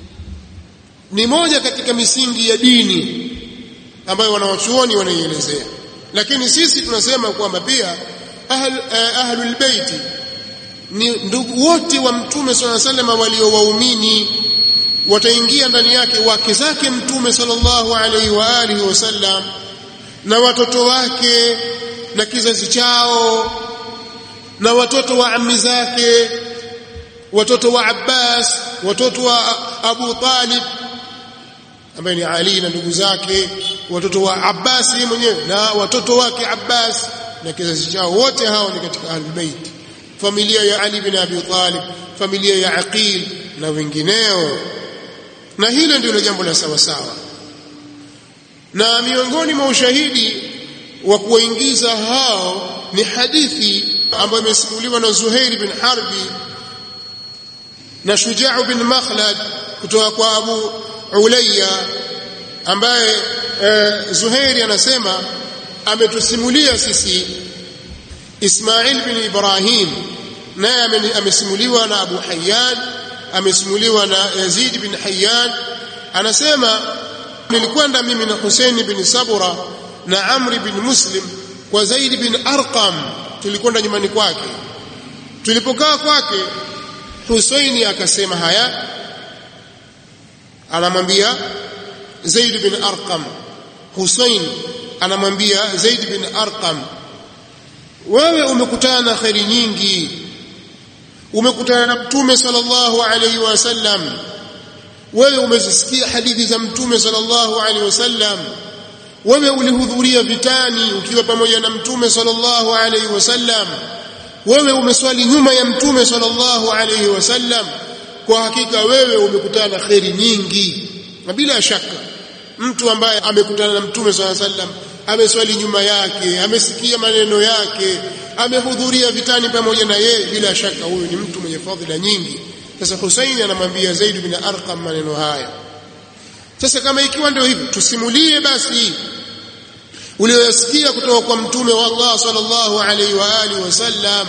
Ni moja katika misingi ya dini ambayo wanawachuoni wanaielezea. Lakini sisi tunasema kwamba pia ahl, eh, ahlul bait ni ndugu wote wa Mtume sallallahu alaihi wasallam walio waumini, wataingia ndani yake wake zake Mtume sallallahu alaihi wa alihi wasallam na watoto wake na kizazi chao na watoto wa ammi zake, watoto wa Abbas, watoto wa Abu Talib ambaye ni Ali na ndugu zake, watoto wa Abbas yeye mwenyewe na watoto wake Abbas na kizazi chao, wote hao ni katika ahlul bait. Familia ya Ali bin Abi Talib, familia ya Aqil na wengineo. Na hilo ndilo jambo la sawa sawa. Na miongoni mwa ushahidi wa kuwaingiza hao ni hadithi ambayo imesimuliwa na Zuhair bin Harbi na Shujaa bin Makhlad kutoka kwa Abu Ulayya, ambaye eh, Zuhair anasema ametusimulia sisi Ismail bin Ibrahim, naye amesimuliwa na Abu Hayyan, amesimuliwa na Yazid bin Hayyan. Anasema nilikwenda mimi na Hussein bin Sabura na Amr bin Muslim kwa Zaid bin Arqam, tulikwenda nyumbani kwake. Tulipokaa kwake, Hussein akasema haya, anamwambia Zaid bin Arqam, Hussein anamwambia Zaid bin Arqam, wewe umekutana na khairi nyingi, umekutana na Mtume sallallahu alaihi wasallam, wewe umezisikia hadithi za Mtume sallallahu alaihi wasallam, wewe ulihudhuria vitani ukiwa pamoja na Mtume sallallahu alaihi wasallam, wewe umeswali nyuma ya Mtume sallallahu alaihi wasallam. Kwa hakika wewe umekutana na khairi nyingi. Na bila shaka mtu ambaye amekutana na Mtume sallallahu alaihi wasallam, ameswali nyuma yake, amesikia maneno yake, amehudhuria vitani pamoja na yeye, bila shaka huyu ni mtu mwenye fadhila nyingi. Sasa Hussein anamwambia Zaid bin Arqam maneno haya. Sasa kama ikiwa ndio hivyo, tusimulie basi uliyosikia kutoka kwa Mtume wa Allah sallallahu alaihi wa alihi wasallam.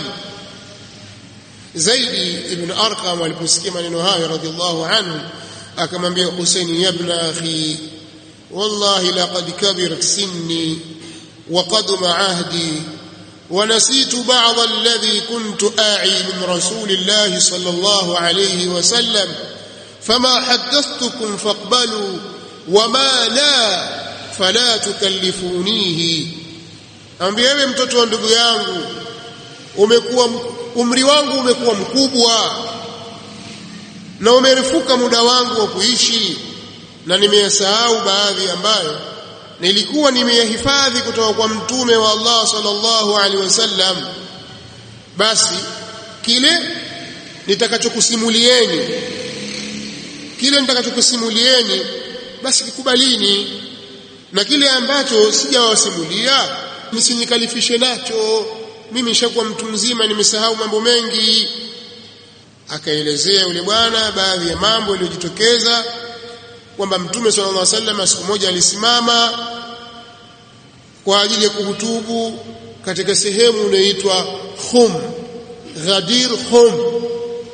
Zaid ibn Arqam aliposikia maneno hayo radhiallahu anhu, akamwambia Hussein, ya ibn akhi, wallahi laqad kabirat sinni wa qaduma ahdi wa nasitu ba'd alladhi kuntu a'i min rasulillahi sallallahu alayhi wa sallam, fama haddathtukum faqbalu wama la fala tukallifunihi, ambia wewe mtoto wa ndugu yangu, umekuwa umri wangu umekuwa mkubwa na umerefuka muda wangu wa kuishi, na nimeyasahau baadhi ambayo nilikuwa nimeyahifadhi kutoka kwa mtume wa Allah sallallahu alaihi wasallam. Basi kile nitakachokusimulieni kile nitakachokusimulieni basi kikubalini, na kile ambacho sijawasimulia msinikalifishe nacho, mimi nishakuwa mtu mzima, nimesahau mambo mengi. Akaelezea yule bwana baadhi ya mambo yaliyojitokeza, kwamba mtume sallallahu alaihi wasallam siku moja alisimama kwa ajili ya kuhutubu katika sehemu inayoitwa Khum, Ghadir Khum.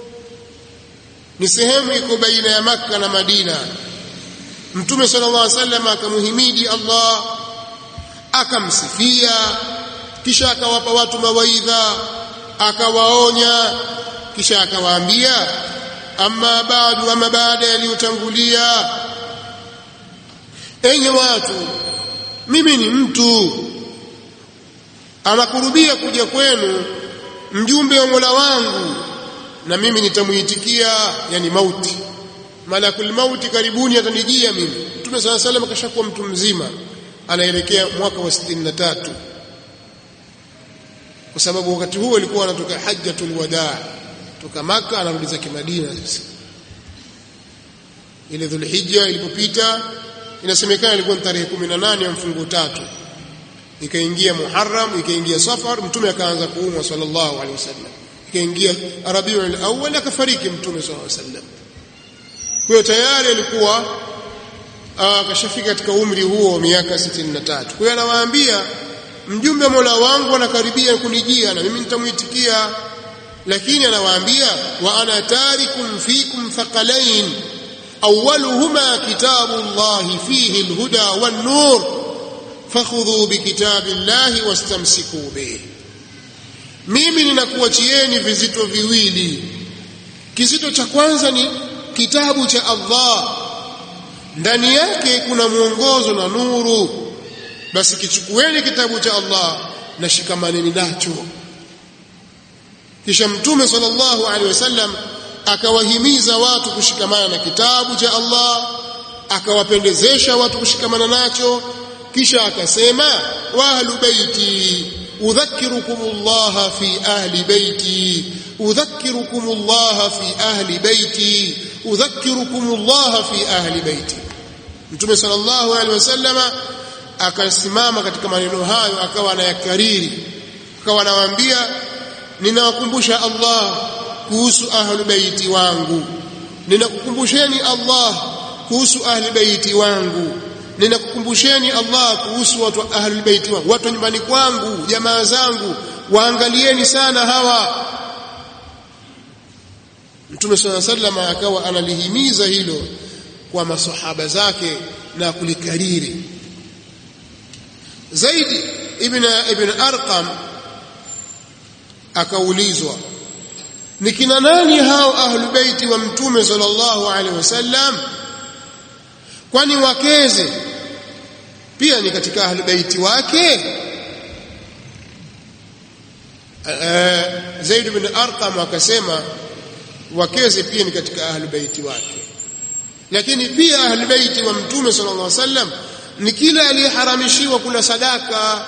Ni sehemu iko baina ya Makka na Madina. Mtume sallallahu alaihi wasallam akamuhimidi Allah, akamsifia, kisha akawapa watu mawaidha, akawaonya, kisha akawaambia, amma baadu, ama baada yaliyotangulia, enyi watu, mimi ni mtu anakurubia kuja kwenu mjumbe wa Mola wangu, na mimi nitamuitikia, yani mauti, malakul mauti karibuni atanijia mimi. Mtume sallallahu alaihi wasallam kashakuwa mtu mzima, anaelekea mwaka wa sitini na tatu, kwa sababu wakati huo alikuwa anatoka hajjatul wadaa, toka Makka anarudi zake Madina. Sasa ile Dhulhijja ilipopita, inasemekana ilikuwa tarehe kumi na nane ya mfungo tatu, ikaingia Muharram, ikaingia Safar, mtume akaanza kuumwa sallallahu alaihi wasallam, ikaingia Rabiul Awwal, akafariki mtume sallallahu alaihi wasallam. Kwa hiyo tayari alikuwa akashafika katika umri huo wa miaka sitini na tatu. Kwa hiyo anawaambia, mjumbe wa Mola wangu anakaribia kunijia na mimi nitamuitikia, lakini anawaambia, wa ana tarikum fikum thaqalain awwaluhuma kitabullahi fihi alhuda wan-nur fakhudhu bikitabillahi wastamsiku bihi. Mimi ninakuachieni vizito viwili. Kizito cha kwanza ni kitabu cha Allah, ndani yake kuna mwongozo na nuru, basi kichukueni kitabu cha Allah na shikamaneni nacho. Kisha mtume sallallahu alaihi wasallam akawahimiza watu kushikamana na kitabu cha Allah, akawapendezesha watu kushikamana nacho. Kisha akasema, wa ahlu baiti udhakkirukumullah fi ahli baiti udhakkirukumullah fi ahli baiti udhakkirukumullah fi ahli baiti. Mtume sallallahu alaihi wasallam akasimama katika maneno hayo, akawa anayakariri, akawa anawaambia, ninawakumbusha Allah kuhusu ahli baiti wangu, ninakukumbusheni Allah kuhusu ahli baiti wangu, ninakukumbusheni Allah kuhusu watu ahli baiti wangu, watu nyumbani kwangu, jamaa zangu, waangalieni sana hawa. Mtume sallallahu alaihi wasallam akawa analihimiza hilo kwa masahaba zake na kulikariri zaidi. Ibn Ibn Arqam akaulizwa, ni kina nani hao ahlu baiti wa mtume sallallahu alaihi wasallam? Kwani wakeze pia ni katika ahlu baiti wake? Zaid ibn Arqam akasema wakeze pia ni katika ahlu baiti wake, lakini pia ahlu baiti wa mtume sallallahu alaihi wasallam ni kila aliyeharamishiwa kula sadaka.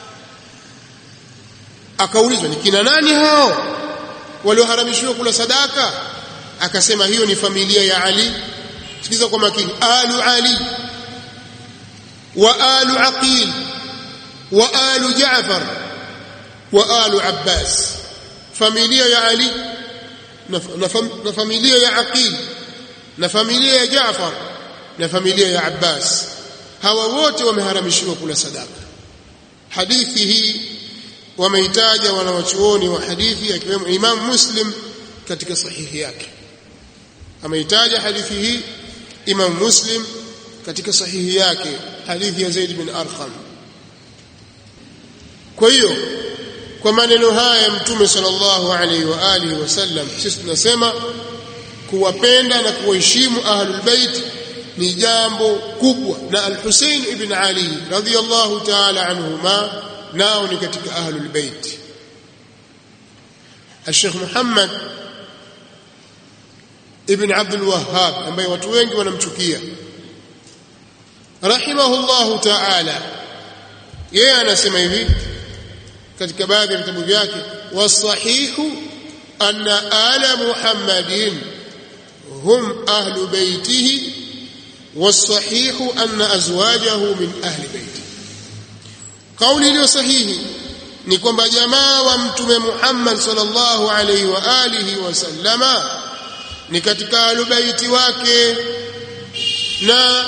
Akaulizwa, ni kina nani hao walioharamishiwa kula sadaka? Akasema hiyo ni familia ya Ali. Sikiza kwa makini, alu Ali wa alu Aqil wa alu Jaafar wa alu Abbas. Familia ya Ali na familia ya Aqil na familia ya Jaafar na familia ya Abbas, hawa wote wameharamishiwa kula sadaka. Hadithi hii wameitaja wanawachuoni wa hadithi akiwemo Imam Muslim katika sahihi yake. Ameitaja hadithi hii Imam Muslim katika sahihi yake, hadithi ya Zaid bin Arqam. Kwa hiyo kwa maneno haya mtume sallallahu alaihi wa alihi wasallam, sisi tunasema kuwapenda na kuwaheshimu ahlul bait ni jambo kubwa. Na al-Husayn ibn Ali radhiyallahu ta'ala anhuma nao ni katika ahlul bait. Al-Sheikh Muhammad ibn Abdul Wahhab ambaye watu wengi wanamchukia rahimahullahu ta'ala, yeye anasema hivi katika baadhi ya vitabu vyake, wasahihu anna ala Muhammadin hum ahlu baitihi wasahihu anna azwajahu min ahli baitihi. Kauli iliyo sahihi ni kwamba jamaa wa mtume Muhammad sallallahu alaihi wa alihi wasallama ni katika ahlu baiti wake na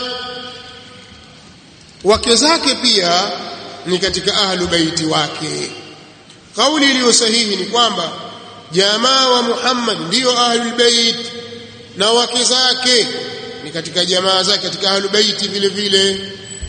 wake zake pia ni katika ahlu baiti wake. Kauli iliyo sahihi ni kwamba jamaa wa Muhammad ndio ahlul bait na wake zake ni katika jamaa zake katika ahlul bait vile vile.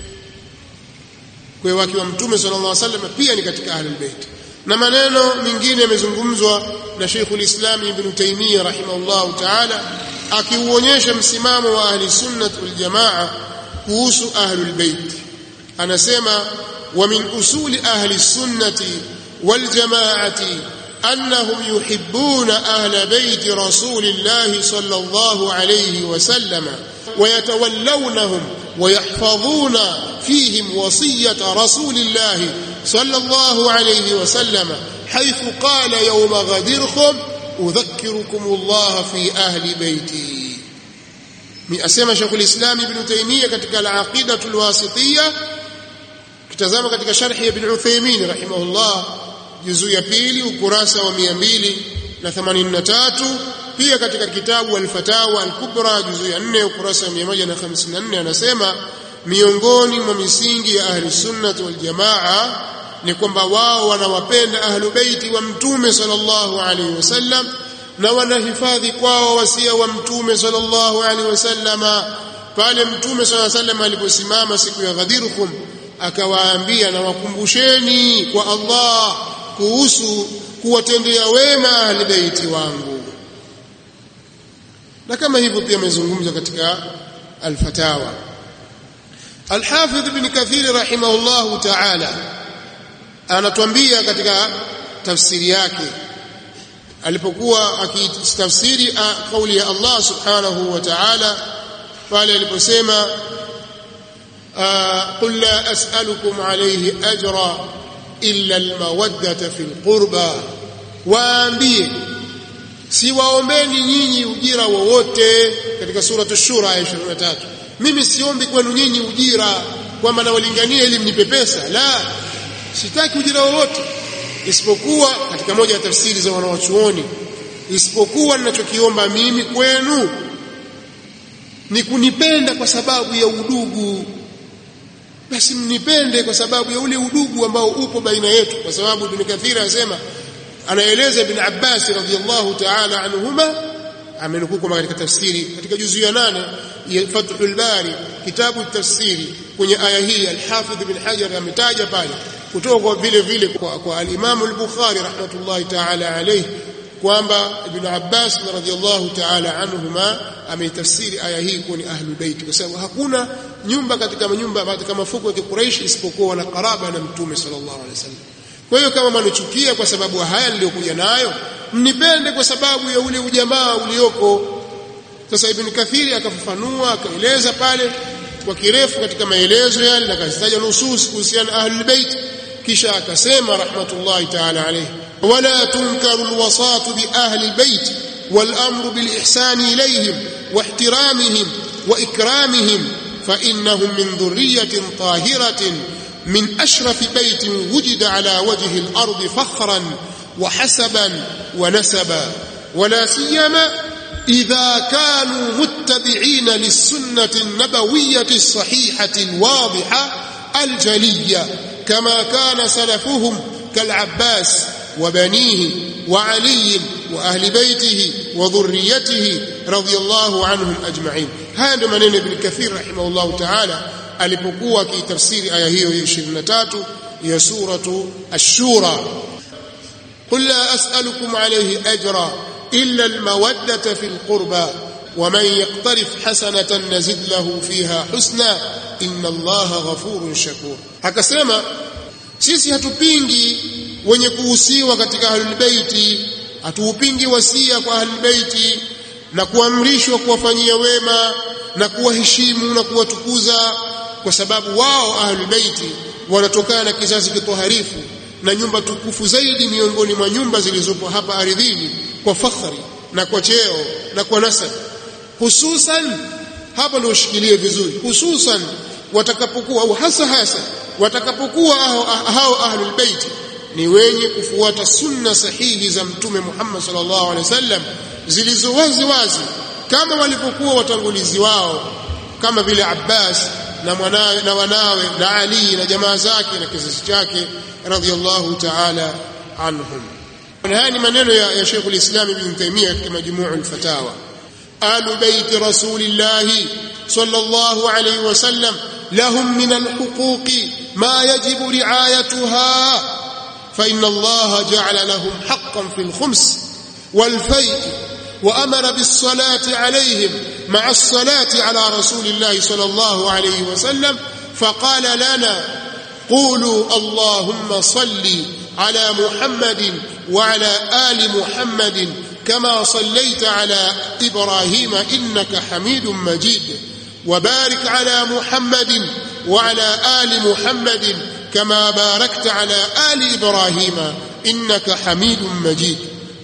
Kwa wake wa mtume sallallahu alaihi wasallam pia ni katika ahlul bait. Na maneno mengine yamezungumzwa na Sheikhul Islam Ibn Taymiyyah rahimahullahu ta'ala akiuonyesha msimamo wa ahli sunnah wal jamaa kuhusu ahlul bait. Anasema wa min usuli ahli sunnati wal jamaati annahum yuhibbuna ahla baiti rasulillahi sallallahu alayhi wasallam wa yatawallawnahum wa yahfazuna fihim wasiyata rasulillahi sallallahu alayhi wasallam haythu qala yawma ghadirkum udhakkirukumullah fi ahli baiti. Ni asema Sheikhul Islam Ibn Taymiyyah katika al-Aqidatul Wasitiyya, kitazama katika sharhi ya Ibn Uthaymeen rahimahullah juzu ya pili ukurasa wa mia mbili themanini na tatu, pia katika kitabu al-Fatawa al-Kubra juzu ya nne ukurasa wa mia moja hamsini na nne anasema miongoni mwa misingi ya ahli sunnah wal jamaa ni kwamba wao wanawapenda ahlu baiti wa mtume sallallahu alaihi wasallam na wanahifadhi kwao wasia wa mtume sallallahu alaihi wasallama. Pale mtume sallallahu alaihi wasallam aliposimama siku ya Ghadirkum akawaambia, na wakumbusheni kwa Allah kuhusu kuwatendea wema ahli baiti wangu. Na kama hivyo pia amezungumza katika al-Fatawa. Al-Hafidh Ibn Kathir rahimahullahu ta'ala anatuambia katika tafsiri yake alipokuwa akitafsiri kauli ya Allah subhanahu wa ta'ala pale aliposema qul la as'alukum alayhi ajra illa almawaddata fil qurba, waambie siwaombeni nyinyi ujira wowote, katika sura ash-Shura aya ishirini na tatu. Mimi siombi kwenu nyinyi ujira kwamba nawalingania ili mnipe pesa, la, sitaki ujira wowote, isipokuwa katika moja ya tafsiri za wanawachuoni, isipokuwa ninachokiomba mimi kwenu ni kunipenda kwa sababu ya udugu. Basi mnipende kwa sababu ya ule udugu ambao upo baina yetu, kwa sababu Ibn Kathir anasema, anaeleza Ibn Abbas radhiyallahu ta'ala anhuma, amenukuu kama katika tafsiri katika juzu ya nane ya Fathul Bari kitabu tafsiri, kwenye aya hii al-Hafidh Ibn Hajar ametaja pale kutoka kwa vile vile kwa, kwa al-Imam al-Bukhari rahmatullahi ta'ala alayhi kwamba Ibn Abbas radhiyallahu ta'ala anhuma ameitafsiri aya hii kuwa ni ahlul bait, kwa sababu hakuna nyumba katika nyumba katika mafuko ya Quraysh isipokuwa na karaba na Mtume sallallahu alaihi wasallam. Kwa hiyo kama mnachukia kwa sababu haya niliyokuja nayo, mnipende kwa sababu ya ule ujamaa ulioko. Sasa Ibn Kathiri akafafanua akaeleza pale kwa kirefu katika maelezo yale, na kazitaja nusus kuhusiana ahlul bait, kisha akasema rahmatullahi ta'ala alayhi, wala tunkaru alwasatu bi ahli albayt والأمر بالإحسان إليهم واحترامهم وإكرامهم فإنهم من ذرية طاهرة من أشرف بيت وجد على وجه الأرض فخرا وحسبا ونسبا، ولا سيما إذا كانوا متبعين للسنة النبوية الصحيحة الواضحة الجلية كما كان سلفهم كالعباس وبنيه وعلي وأهل بيته وذريته رضي الله عنهم أجمعين. هذا منين ابن كثير رحمه الله تعالى alipokuwa kitafsiri aya hiyo ya ishirini na tatu ya suratu ash-Shura, qul la as'alukum alayhi ajra illa al-mawaddata fil qurba ومن يقترف حسنة نزد له فيها حسنا إن الله غفور شكور. akasema sisi hatupingi wenye kuhusiwa katika ahlul baiti, hatupingi wasia kwa ahlul baiti na kuamrishwa kuwafanyia wema na kuwaheshimu na kuwatukuza, kwa sababu wao ahlul baiti wanatokana na kizazi kitoharifu na nyumba tukufu zaidi miongoni mwa nyumba zilizopo hapa ardhini, kwa fakhri na kwa cheo na kwa nasab. Hususan hapa ndio ushikilie vizuri, hususan watakapokuwa au hasa hasa watakapokuwa hao ahlul bait ni wenye kufuata sunna sahihi za Mtume Muhammad sallallahu alaihi wasallam zilizo wazi wazi, kama walipokuwa watangulizi wao, kama vile Abbas na mwanawe na wanawe na Ali na jamaa zake na kizazi chake radhiyallahu ta'ala anhum. Haya ni maneno ya, ya Sheikh al-Islam Ibn Taymiyyah katika Majmu' al-Fatawa. Ahlu bait Rasulillah sallallahu alayhi wasallam lahum min al-huquqi ma yajibu ri'ayatuha fa inna Allah ja'ala lahum haqqan fil khums wal fay' wa amara bis salati alayhim ma'a as-salati ala Rasulillah sallallahu alayhi wasallam faqala lana قولوا اللهم صل على محمد وعلى آل محمد كما صليت على إبراهيم إنك حميد مجيد وبارك على محمد وعلى آل محمد كما باركت على آل إبراهيم إنك حميد مجيد.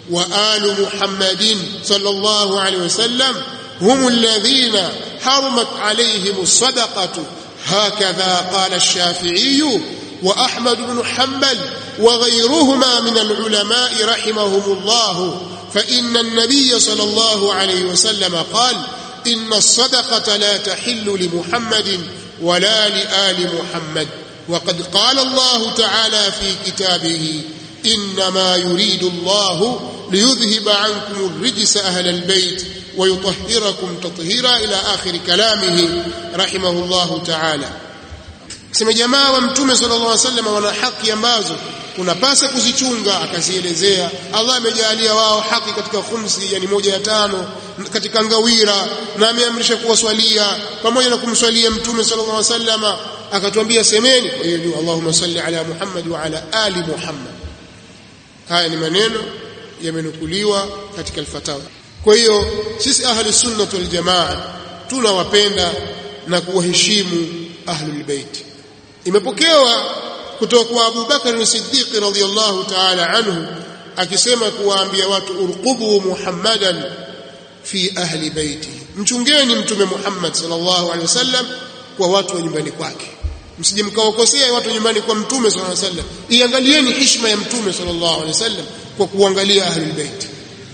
وآل محمد صلى الله عليه وسلم هم الذين حرمت عليهم الصدقة هكذا قال الشافعي وأحمد بن حنبل وغيرهما من العلماء رحمهم الله، فإن النبي صلى الله عليه وسلم قال إن الصدقة لا تحل لمحمد ولا لآل محمد. وقد قال الله تعالى في كتابه إنما يريد الله ليذهب عنكم الرجس أهل البيت ويطهركم تطهيرا إلى آخر كلامه رحمه الله تعالى. Sema jamaa wa Mtume sallallahu alaihi wasallam wana haki ambazo kunapasa kuzichunga, akazielezea. Allah amejalia wao haki katika khumsi, yani moja ya tano, katika ngawira, na ameamrisha kuwaswalia pamoja na kumswalia Mtume sallallahu alaihi wasallam, akatuambia semeni. Kwa hiyo Allahumma salli ala Muhammad wa ala ali Muhammad. Haya ni maneno yamenukuliwa katika al-Fatawa. Kwa hiyo sisi ahli sunna wal jamaa tunawapenda na kuwaheshimu ahlul bait. Imepokewa kutoka kwa Abu Bakar as-Siddiq radhiyallahu ta'ala anhu akisema kuwaambia watu, urqubu Muhammadan fi ahli baiti, mchungeni Mtume Muhammad sallallahu alaihi wasallam kwa watu wa nyumbani kwake, msije mkawakosea watu nyumbani kwa Mtume sallallahu alaihi wasallam. Iangalieni heshima ya Mtume sallallahu alaihi wasallam kwa kuangalia ahlul bait.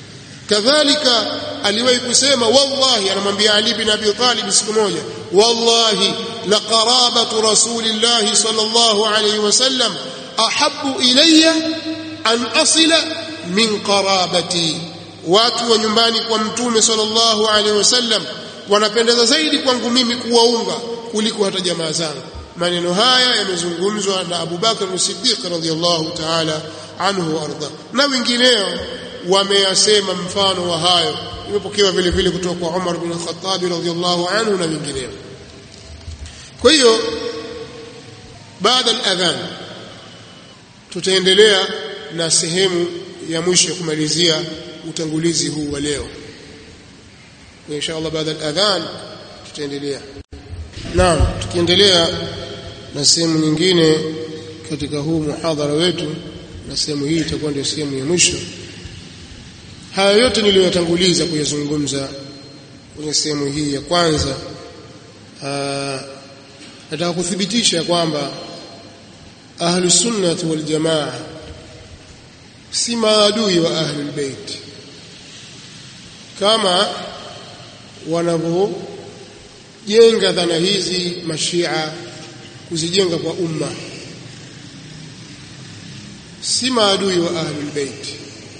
Kadhalika aliwahi kusema, wallahi, anamwambia Ali bin Abi Talib siku moja, wallahi la qarabatu rasulillahi sallallahu alayhi wasallam ahabbu ilayya an asila min qarabati, watu wa nyumbani kwa Mtume sallallahu alayhi wasallam wanapendeza zaidi kwangu mimi kuwaunga kuliko hata jamaa zangu. Maneno haya yamezungumzwa na Abu Bakar as-Siddiq radhiyallahu ta'ala anhu warda, na wengineo wameyasema mfano wa hayo. Imepokewa vile vile kutoka kwa Umar bin Khattab radhiyallahu anhu na wengineo. Kwa hiyo baada al-adhan tutaendelea na sehemu ya mwisho kumalizia utangulizi huu wa leo. Kwa inshallah baada al-adhan tutaendelea. Naam, tukiendelea na sehemu nyingine katika huu muhadhara wetu, na sehemu hii itakuwa ndio sehemu ya mwisho. Haya yote niliyotanguliza kuyazungumza kwenye sehemu hii ya kwanza, nataka kuthibitisha kwamba ahlus sunnah wal jamaa si maadui wa ahlul bait kama wanavyojenga dhana hizi mashia kuzijenga kwa umma. Si maadui wa ahlul bait.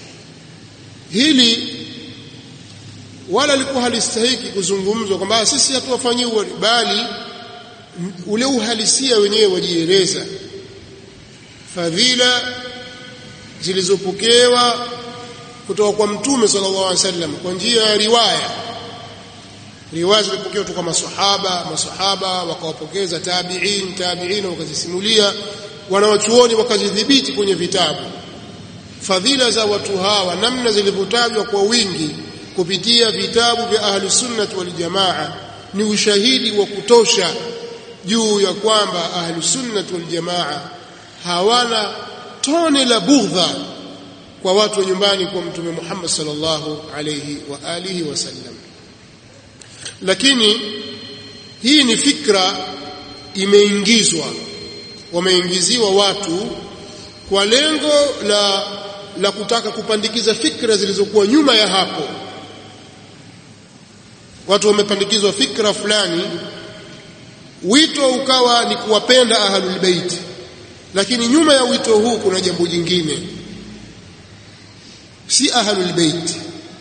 Hili wala liko halistahiki kuzungumzwa kwamba sisi hatuwafanyii, bali ule uhalisia wenyewe wajieleza. Fadhila zilizopokewa kutoka kwa Mtume sallallahu alaihi wasallam kwa njia ya riwaya riwaya zilipokewa kutoka maswahaba, maswahaba wakawapokeza tabi'in, tabi'in wakazisimulia, wanawachuoni wakazidhibiti kwenye vitabu. Fadhila za watu hawa namna zilivyotajwa kwa wingi kupitia vitabu vya ahli sunnah wal jamaa ni ushahidi wa kutosha juu ya kwamba ahli sunnah wal jamaa hawana tone la bughdha kwa watu wa nyumbani kwa Mtume Muhammad sallallahu alayhi wa alihi wasallam. Lakini hii ni fikra imeingizwa, wameingiziwa watu kwa lengo la la kutaka kupandikiza fikra zilizokuwa nyuma ya hapo. Watu wamepandikizwa fikra fulani, wito ukawa ni kuwapenda ahlul bait, lakini nyuma ya wito huu kuna jambo jingine, si ahlul bait.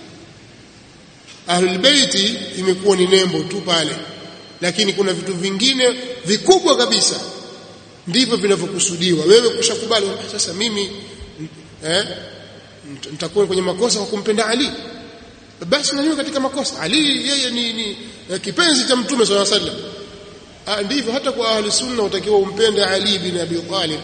Ahlul bait imekuwa ni nembo tu pale, lakini kuna vitu vingine vikubwa kabisa ndivyo vinavyokusudiwa. Wewe kushakubali sasa mimi eh nitakuwa kwenye makosa kwa kumpenda Ali, basi na katika makosa. Ali yeye ni, ni kipenzi cha Mtume sallallahu alaihi wasallam. Ah, ndivyo hata kwa ahli sunna utakiwa umpende Ali bin Abi Talib.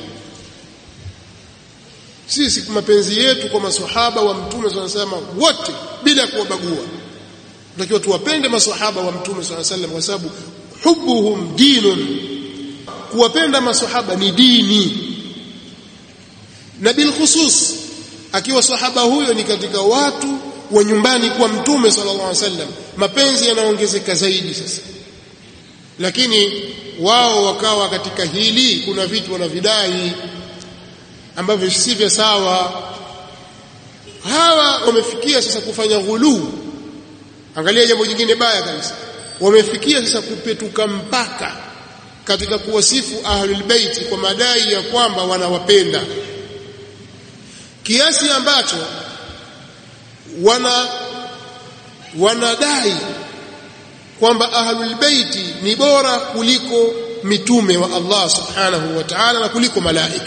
Sisi kwa mapenzi yetu kwa maswahaba wa Mtume sallallahu alaihi wasallam wote bila kuwabagua, utakiwa tuwapende maswahaba wa Mtume sallallahu alaihi wasallam kwa sababu hubbuhum dinun, kuwapenda maswahaba ni dini. Na bil khusus akiwa sahaba huyo ni katika watu wa nyumbani kwa Mtume sallallahu alaihi wasallam, mapenzi yanaongezeka zaidi sasa. Lakini wao wakawa katika hili, kuna vitu wanavidai ambavyo si vya sawa. Hawa wamefikia sasa kufanya ghuluu. Angalia jambo jingine baya kabisa, wamefikia sasa kupetuka mpaka katika kuwasifu ahlul bait kwa madai ya kwamba wanawapenda, kiasi ambacho wana wanadai kwamba ahlul bait ni bora kuliko mitume wa Allah subhanahu wa ta'ala na kuliko malaika.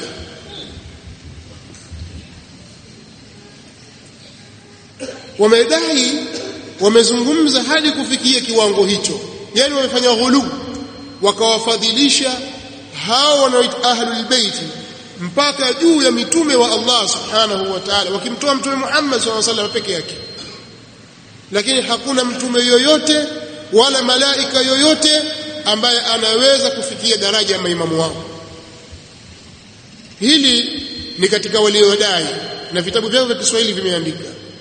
Wamedai, wamezungumza hadi kufikia kiwango hicho, yani wamefanya ghulu, wakawafadhilisha hao wanaoitwa ahlul bait mpaka juu ya mitume wa Allah subhanahu wa ta'ala, wakimtoa Mtume Muhammad sallallahu alaihi wasallam peke yake. Lakini hakuna mtume yoyote wala malaika yoyote ambaye anaweza kufikia daraja ya maimamu wao. Hili ni katika waliodai, na vitabu vyao vya Kiswahili vimeandika.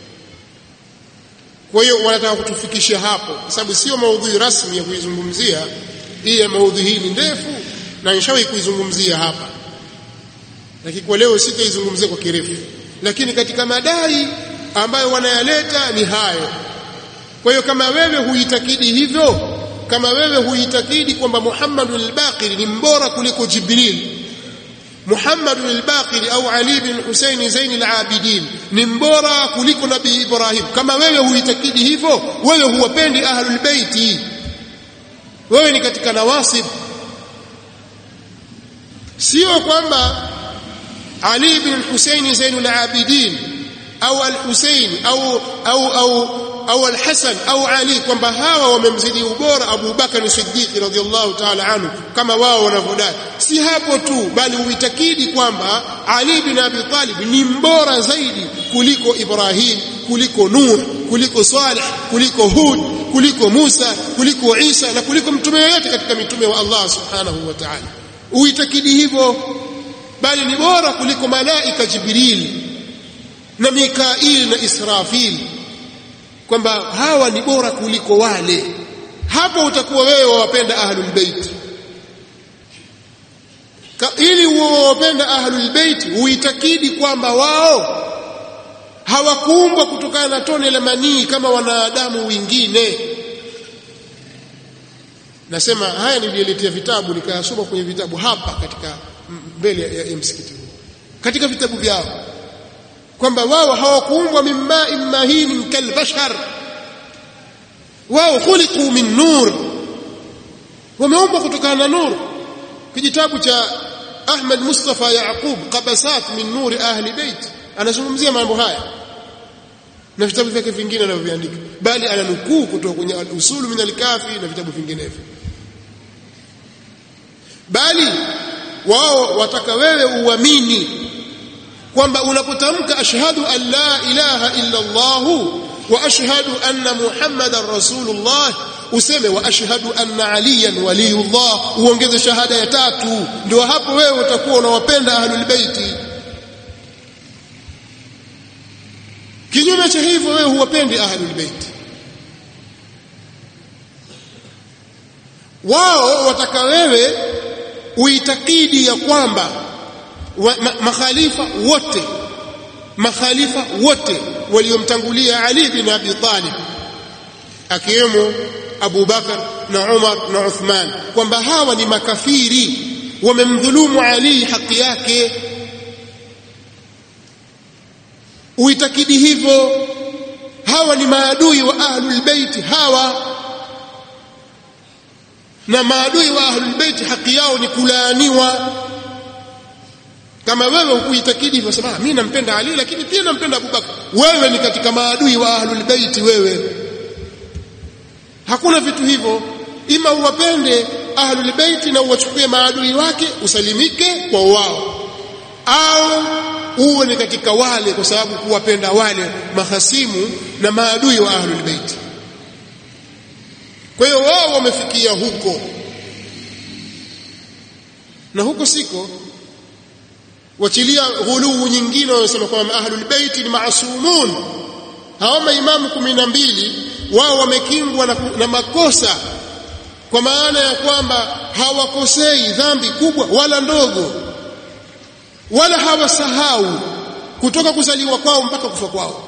Kwa hiyo wanataka kutufikisha hapo, kwa sababu sio maudhui rasmi ya kuizungumzia hii. Ya maudhui hii ni ndefu na nishawahi kuizungumzia hapa, lakini kwa leo sitaizungumzia kwa kirefu. Lakini katika madai ambayo wanayaleta ni hayo. Kwa hiyo kama wewe huitakidi hivyo, kama wewe huitakidi kwamba Muhammadul al-Baqir ni mbora kuliko Jibril, Muhammadul al-Baqir au Ali bin Hussein Zain al-Abidin ni mbora kuliko Nabii Ibrahim, kama wewe huitakidi hivyo, wewe huwapendi ahlul bait, wewe ni katika nawasib. Sio kwamba Ali bin Hussein Zain al-Abidin au al-Hussein au au au au al-Hasan au Ali kwamba hawa wamemzidi ubora Abu Bakar Siddiq radhiyallahu ta'ala anhu kama wao wanavyodai. Si hapo tu, bali uitakidi kwamba Ali bin Abi Talib ni mbora zaidi kuliko Ibrahim, kuliko Nuh, kuliko Salih, kuliko Hud, kuliko Musa, kuliko Isa na kuliko mtume yote katika mitume wa Allah subhanahu wa ta'ala. Uitakidi hivyo, bali ni bora kuliko malaika Jibril na Mikail na Israfil, kwamba hawa ni bora kuliko wale. Hapo utakuwa wewe wawapenda ahlul bait. Ili uwapenda ahlul bait uitakidi kwamba wao hawakuumbwa kutokana na tone la manii kama wanadamu wengine. Nasema haya nililetea vitabu nikayasoma kwenye vitabu hapa katika mbele ya, ya msikiti huu, katika vitabu vyao, kwamba wao hawakuumbwa min ma'in mahin kalbashar, wao khuliqu min nur, wameumbwa kutokana na nur. Kitabu cha Ahmad Mustafa Yaqub Qabasat min nur ahli bait anazungumzia mambo haya. na vitabu vyake vingine anavyoandika, bali ananukuu kutoka kwenye al-usulu min al-kafi na vitabu vinginevyo. Bali wao wataka wewe uamini kwamba unapotamka ashhadu an la ilaha illa Allah wa ashhadu anna Muhammadar Rasulullah useme wa ashhadu anna Aliyan waliyullah, uongeze shahada ya tatu, ndio hapo wewe utakuwa unawapenda ahlul baiti. Kinyume cha hivyo wewe huwapendi ahlul baiti. Wao wataka wewe uitakidi ya kwamba wa, ma, makhalifa wote makhalifa wote waliomtangulia Ali bin Abi Talib akiwemo Abu Bakar na Umar na Uthman kwamba hawa ni makafiri, wamemdhulumu Ali haki yake. Uitakidi hivyo, hawa ni maadui wa ahlul bait hawa, na maadui wa ahlul bait haki yao ni kulaaniwa. Kama wewe ukuitakidi hivyo, sema mimi nampenda Ali lakini pia nampenda Abu Bakar, wewe ni katika maadui wa ahlul bait wewe. Hakuna vitu hivyo, ima uwapende ahlul bait na uwachukue maadui wake usalimike kwa wao, au uwe ni katika wale kwa sababu kuwapenda wale mahasimu na maadui wa ahlul bait. Kwa hiyo wao wamefikia huko, na huko siko wachilia ghuluu nyingine wanasema kwamba ahlul bait ni maasumun. Hao maimamu kumi na mbili wao wamekingwa na, na makosa, kwa maana ya kwamba hawakosei dhambi kubwa wala ndogo, wala hawasahau kutoka kuzaliwa kwao mpaka kufa kwao.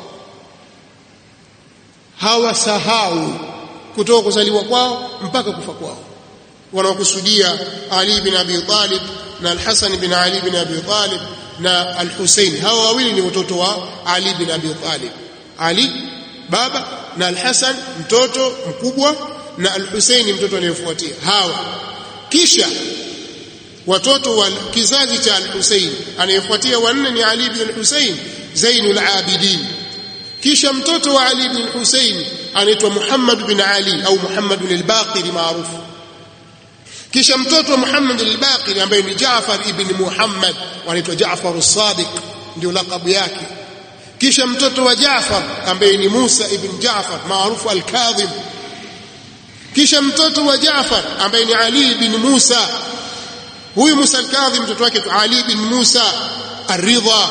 Hawasahau kutoka kuzaliwa kwao mpaka kufa kwao. Wanaokusudia Ali bin Abi Talib na Al-Hasan bin Ali bin Abi Talib na Al-Husayn. Hawa wawili ni watoto wa Ali bin Abi Talib. Ali baba na Al-Hasan mtoto mkubwa na Al-Husayn mtoto anayefuatia. Hawa kisha watoto wa kizazi cha Al-Husayn anayefuatia wanne ni Ali bin Husayn Zainul Abidin. Kisha mtoto wa Ali bin Husayn anaitwa Muhammad bin Ali au Muhammad al-Baqir maarufu. Kisha mtoto wa Muhammad al-Baqir ambaye ni Jaafar ibn Muhammad anaitwa Jaafar as-Sadiq, ndio lakabu yake. Kisha mtoto wa Jaafar ambaye ni Musa ibn Jaafar maarufu al-Kadhib. Kisha mtoto wa Jaafar ambaye ni Ali ibn Musa, huyu Musa al-Kadhib mtoto wake Ali ibn Musa ar-Ridha.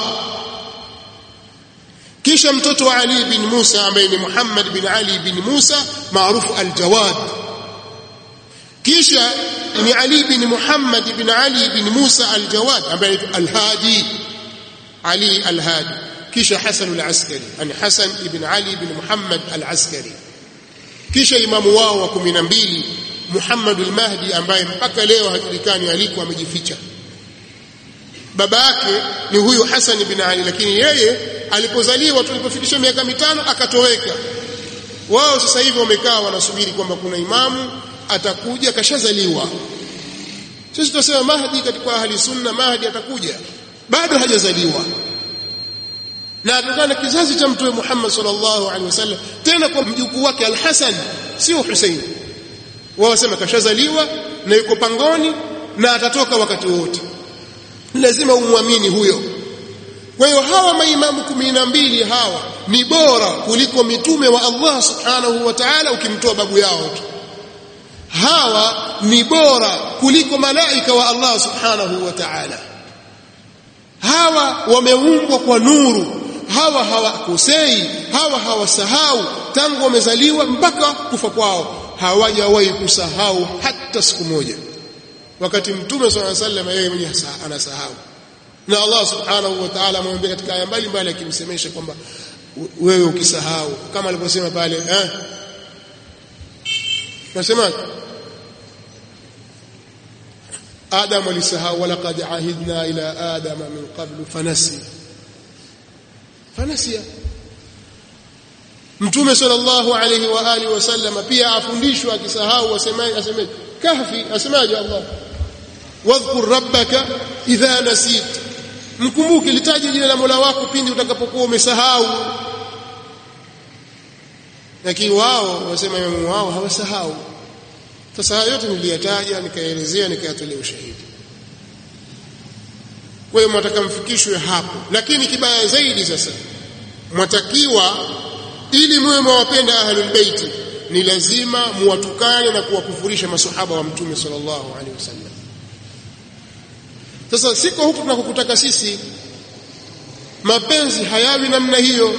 Kisha mtoto wa Ali ibn Musa ambaye ni Muhammad bin Ali ibn Musa maarufu al-Jawad. Kisha ni Ali bin Muhammad ibn Ali ibn Musa al-Jawad ambaye al-Hadi, Ali al-Hadi. Kisha Hasan al-Askari, ani Hasan ibn Ali ibn Muhammad al-Askari. Kisha imamu wao wa kumi na mbili Muhammad al-Mahdi ambaye mpaka leo hajulikani aliko, amejificha. Baba yake ni huyu Hasan ibn Ali, lakini yeye alipozaliwa tulipofikisha miaka mitano akatoweka. Wao sasa hivi wamekaa wanasubiri kwamba kuna imamu atakuja, kashazaliwa. Sisi tunasema Mahdi katika ahli sunna, Mahdi atakuja, bado hajazaliwa. Na atokana kizazi cha Mtume Muhammad sallallahu alaihi wasallam, tena kwa mjukuu wake Al-Hasan, sio Hussein. Wao wasema kashazaliwa na yuko pangoni na atatoka wakati wote. Lazima umwamini huyo. Kwa hiyo hawa maimamu kumi na mbili hawa ni bora kuliko mitume wa Allah subhanahu wa ta'ala ukimtoa babu yao tu. Hawa ni bora kuliko malaika wa Allah subhanahu wa ta'ala. Hawa wameumbwa kwa nuru, hawa hawakosei, hawa hawasahau tangu wamezaliwa mpaka kufa kwao, hawajawahi kusahau hata siku moja. Wakati Mtume sallallahu alaihi wasallam yeye mwenyewe anasahau, na Allah subhanahu wa ta'ala amemwambia katika aya mbalimbali akimsemesha kwamba wewe ukisahau, kama alivyosema pale eh nasema Adam alisahau, walaqad ahidna ila Adam min qablu fanasi fanasiya. Mtume sallallahu alayhi wa alihi wasallam pia afundishwa akisahau asemaje, asemaje kahfi, asemaje Allah wadhkur rabbaka idha nasit, mkumbuke litaje jina la Mola wako pindi utakapokuwa umesahau. lakini wao wasema imamu wao hawasahau. Sasa yote niliyataja, nikaelezea, nikayatolea ushahidi. Kwa hiyo mtaka mfikishwe hapo. Lakini kibaya zaidi sasa, mwatakiwa ili muwe mwapenda ahlul bait ni lazima muwatukane na kuwakufurisha maswahaba wa Mtume sallallahu alaihi wasallam. Sasa siko huku tunakokutaka sisi, mapenzi hayawi namna hiyo.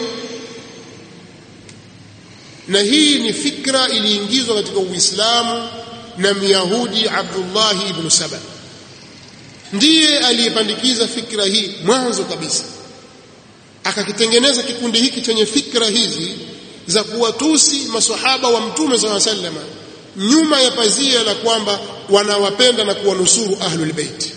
Na hii ni fikra iliingizwa katika Uislamu na Myahudi Abdullah ibn Saba. Ndiye aliyepandikiza fikra hii mwanzo kabisa, akakitengeneza kikundi hiki chenye fikra hizi za kuwatusi maswahaba wa Mtume sallallahu alaihi wasallam, nyuma ya pazia la kwamba wanawapenda na kuwanusuru ahlul bait.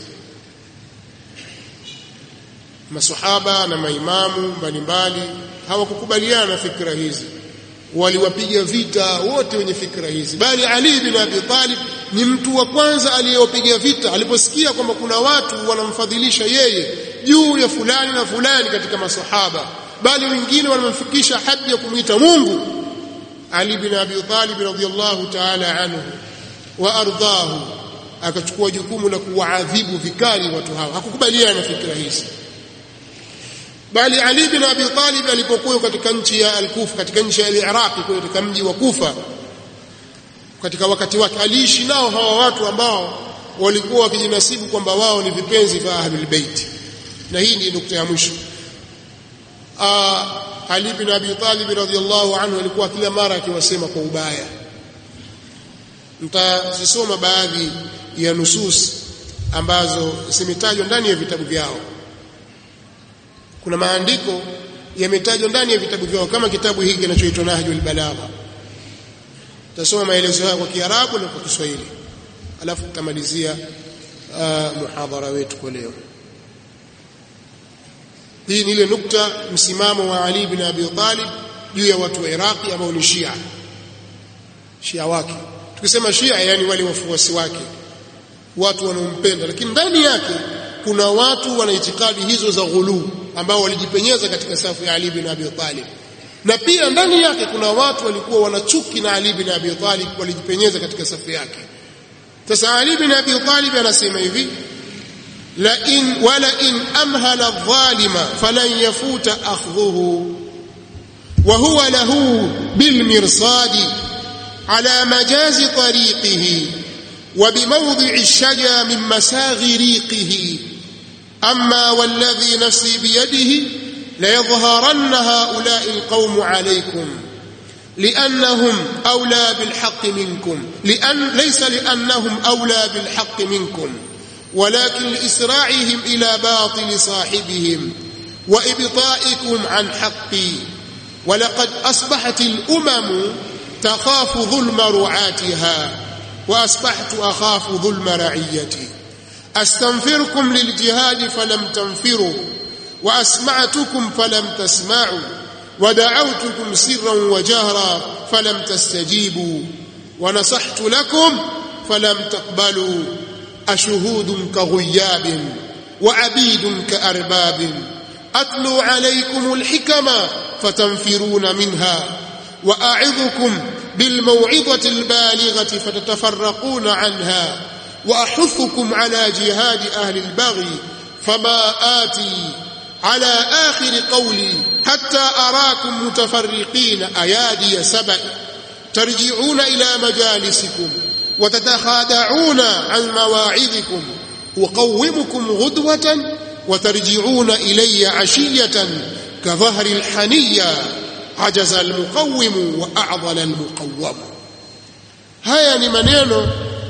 Maswahaba na maimamu mbalimbali hawakukubaliana na fikra hizi, waliwapiga vita wote wenye fikra hizi, bali Ali bin Abi Talib ni mtu wa kwanza aliyewapiga vita aliposikia kwamba kuna watu wanamfadhilisha yeye juu ya fulani na fulani katika maswahaba, bali wengine wanamfikisha hadi ya kumuita Mungu. Ali bin Abi Talib radhiyallahu ta'ala anhu wa ardhahu akachukua jukumu la kuwaadhibu vikali watu hao, hakukubaliana na fikra hizi. Bali Ali bin Abi Talib alipokuwa katika nchi ya Al-Kufa, katika nchi ya Iraq, katika mji wa Kufa, katika wakati wake aliishi nao hawa watu ambao walikuwa wakijinasibu kwamba wao ni vipenzi vya Ahlul Bait. Na hii ni nukta ya mwisho. Ali bin Abi Talib radhiyallahu anhu alikuwa kila mara akiwasema kwa ubaya. Mtasoma baadhi ya nusus ambazo zimetajwa ndani ya vitabu vyao. Kuna maandiko yametajwa ndani ya vitabu vyao, kama kitabu hiki kinachoitwa Nahjul Balagha. Tutasoma maelezo haya kwa Kiarabu na kwa Kiswahili, alafu tutamalizia uh, muhadhara wetu kwa leo. Hii ni ile nukta, msimamo wa Ali bin Abi Talib juu ya watu wa Iraqi ambao ni Shia, Shia wake. Tukisema Shia yani wale wafuasi wake, watu wanaompenda, lakini ndani yake kuna watu wana itikadi hizo za ghulu ambao walijipenyeza katika safu ya Ali bin Abi Talib. Na pia ndani yake kuna watu walikuwa wanachuki na Ali bin Abi Talib, walijipenyeza katika safu yake. Sasa Ali bin Abi Talib anasema hivi: la in wala in amhala adh-dhalima falan yafuta akhdhuhu wa huwa lahu bil mirsadi ala majazi tariqihi wa bi mawdi'i ash-shaja min masaghi riqihi amma walladhi nafsi biyadihi la yadhharanna ha'ula'i al-qawm 'alaykum li'annahum awla bil haqqi minkum li'an laysa li'annahum awla bil haqqi minkum ولكن لإسراعهم إلى باطل صاحبهم وإبطائكم عن حقي ولقد أصبحت الأمم تخاف ظلم رعاتها وأصبحت أخاف ظلم رعيتي أستنفركم للجهاد فلم تنفروا وأسمعتكم فلم تسمعوا ودعوتكم سرا وجهرا فلم تستجيبوا ونصحت لكم فلم تقبلوا أشهود كغياب وعبيد كأرباب أتلو عليكم الحكمة فتنفرون منها وأعظكم بالموعظة البالغة فتتفرقون عنها وأحثكم على جهاد أهل البغي فما آتي على آخر قولي حتى أراكم متفرقين أيادي سبع ترجعون إلى مجالسكم وتتخادعون عن مواعظكم وقومكم غدوة وترجعون إلي عشية كظهر الحنية عجز المقوم وأعضل المقوم. haya ni maneno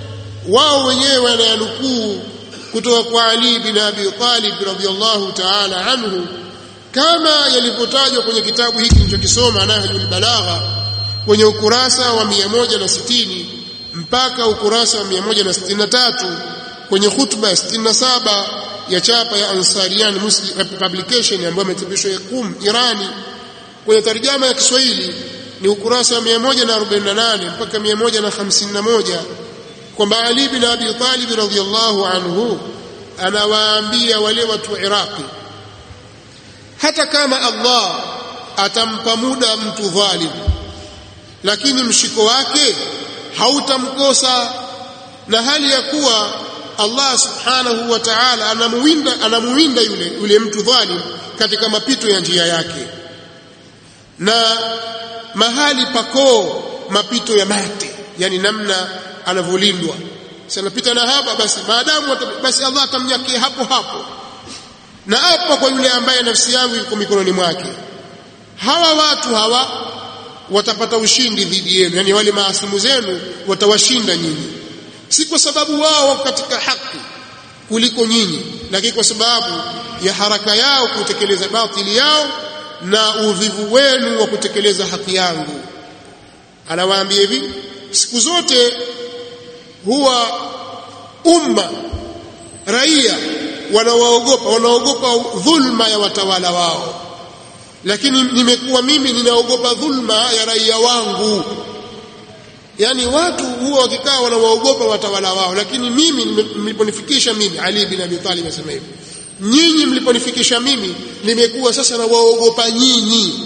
wao wenyewe wananukuu kutoka kwa Ali bin Abi Talib radhiyallahu ta'ala anhu, kama yalipotajwa kwenye kitabu hiki nilichokisoma Nahjul Balagha kwenye ukurasa wa mia moja na sitini mpaka ukurasa wa mia moja na sitini na tatu, kwenye khutba ya sitini na saba ya chapa ya Ansarian Muslim Publication ambayo imechapishwa Qum Irani, kwenye tarjama ya Kiswahili ni ukurasa wa mia moja na arobaini na nane mpaka mia moja na hamsini na moja, kwamba Ali bin Abi Talib radhiyallahu anhu anawaambia wale watu wa Iraqi, hata kama Allah atampa muda mtu dhalimu lakini mshiko wake hautamkosa, na hali ya kuwa Allah subhanahu wa ta'ala anamuwinda anamuwinda yule yule mtu dhalim katika mapito ya njia yake, na mahali pako mapito ya mate, yani namna anavolindwa. Sasa napita na hapa, basi maadamu basi Allah atamnyakia hapo hapo, na hapo kwa yule ambaye nafsi yangu iko mikononi mwake. Hawa watu hawa watapata ushindi dhidi yenu, yani wale maasimu zenu watawashinda nyinyi, si kwa sababu wao katika haki kuliko nyinyi, lakini kwa sababu ya haraka yao kutekeleza batili yao na uvivu wenu wa kutekeleza haki yangu. Anawaambia hivi, siku zote huwa umma raia wanaogopa wanaogopa dhulma ya watawala wao, lakini nimekuwa mimi ninaogopa dhulma ya raia wangu. Yani watu huwa wakikaa wanawaogopa watawala wao, lakini mimi mliponifikisha mimi, Ali bin Abi Talib anasema hivi, nyinyi mliponifikisha mimi nimekuwa sasa nawaogopa nyinyi.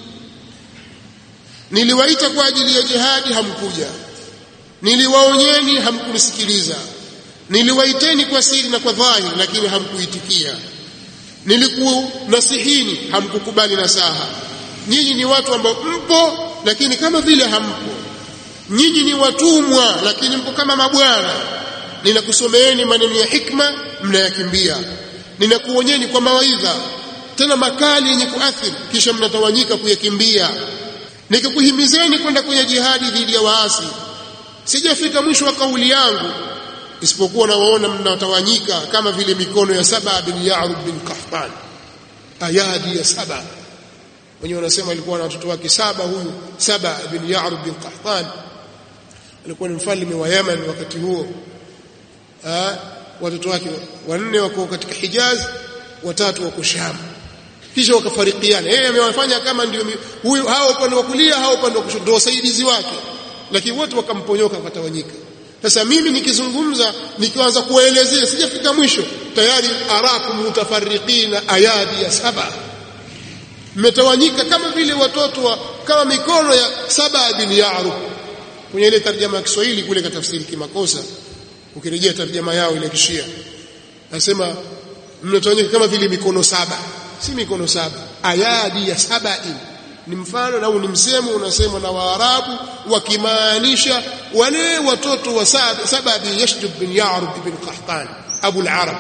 Niliwaita kwa ajili ya jihadi, hamkuja. Niliwaonyeni, hamkunisikiliza. Niliwaiteni kwa siri na kwa dhahiri, lakini hamkuitikia. Nilikunasihini, hamkukubali nasaha. Nyinyi ni watu ambao mpo lakini kama vile hampo. Nyinyi ni watumwa lakini mpo kama mabwana. Ninakusomeeni maneno ya hikma, mnayakimbia. Ninakuonyeni kwa mawaidha tena makali yenye kuathiri, kisha mnatawanyika kuyakimbia. Nikakuhimizeni kwenda kwenye jihadi dhidi ya waasi. Sijafika mwisho wa kauli yangu isipokuwa nawaona mnatawanyika kama vile mikono ya Saba bin Ya'rub bin Qahtan. Ayadi ya Saba, wenyewe wanasema alikuwa na watoto wake saba. Huyu Saba bin Ya'rub bin Qahtan alikuwa ni mfalme wa Yemen wakati huo. Ah, watoto wake wanne wako katika Hijaz, watatu wako Sham. Kisha wakafarikiana. Yeye amewafanya kama ndio huyu, hao upande wa kulia, hao upande wa kushoto, ndio wasaidizi wake, lakini wote wakamponyoka wakatawanyika. Sasa mimi nikizungumza nikianza kuelezea sijafika mwisho tayari arakum mutafarriqina ayadi ya Saba, mmetawanyika kama vile watoto wa kama mikono ya Saba bin Ya'rub. Kwenye ile tarjama ya Kiswahili kule katafsiri kimakosa, ukirejea tarjama yao ile Kishia nasema mmetawanyika kama vile mikono saba, si mikono saba. Ayadi ya Saba ni mfano na ni msemo unasemwa na Waarabu wakimaanisha wale watoto wa Saba bin Yashdub bin Ya'rub bin Qahtan Abu al-Arab,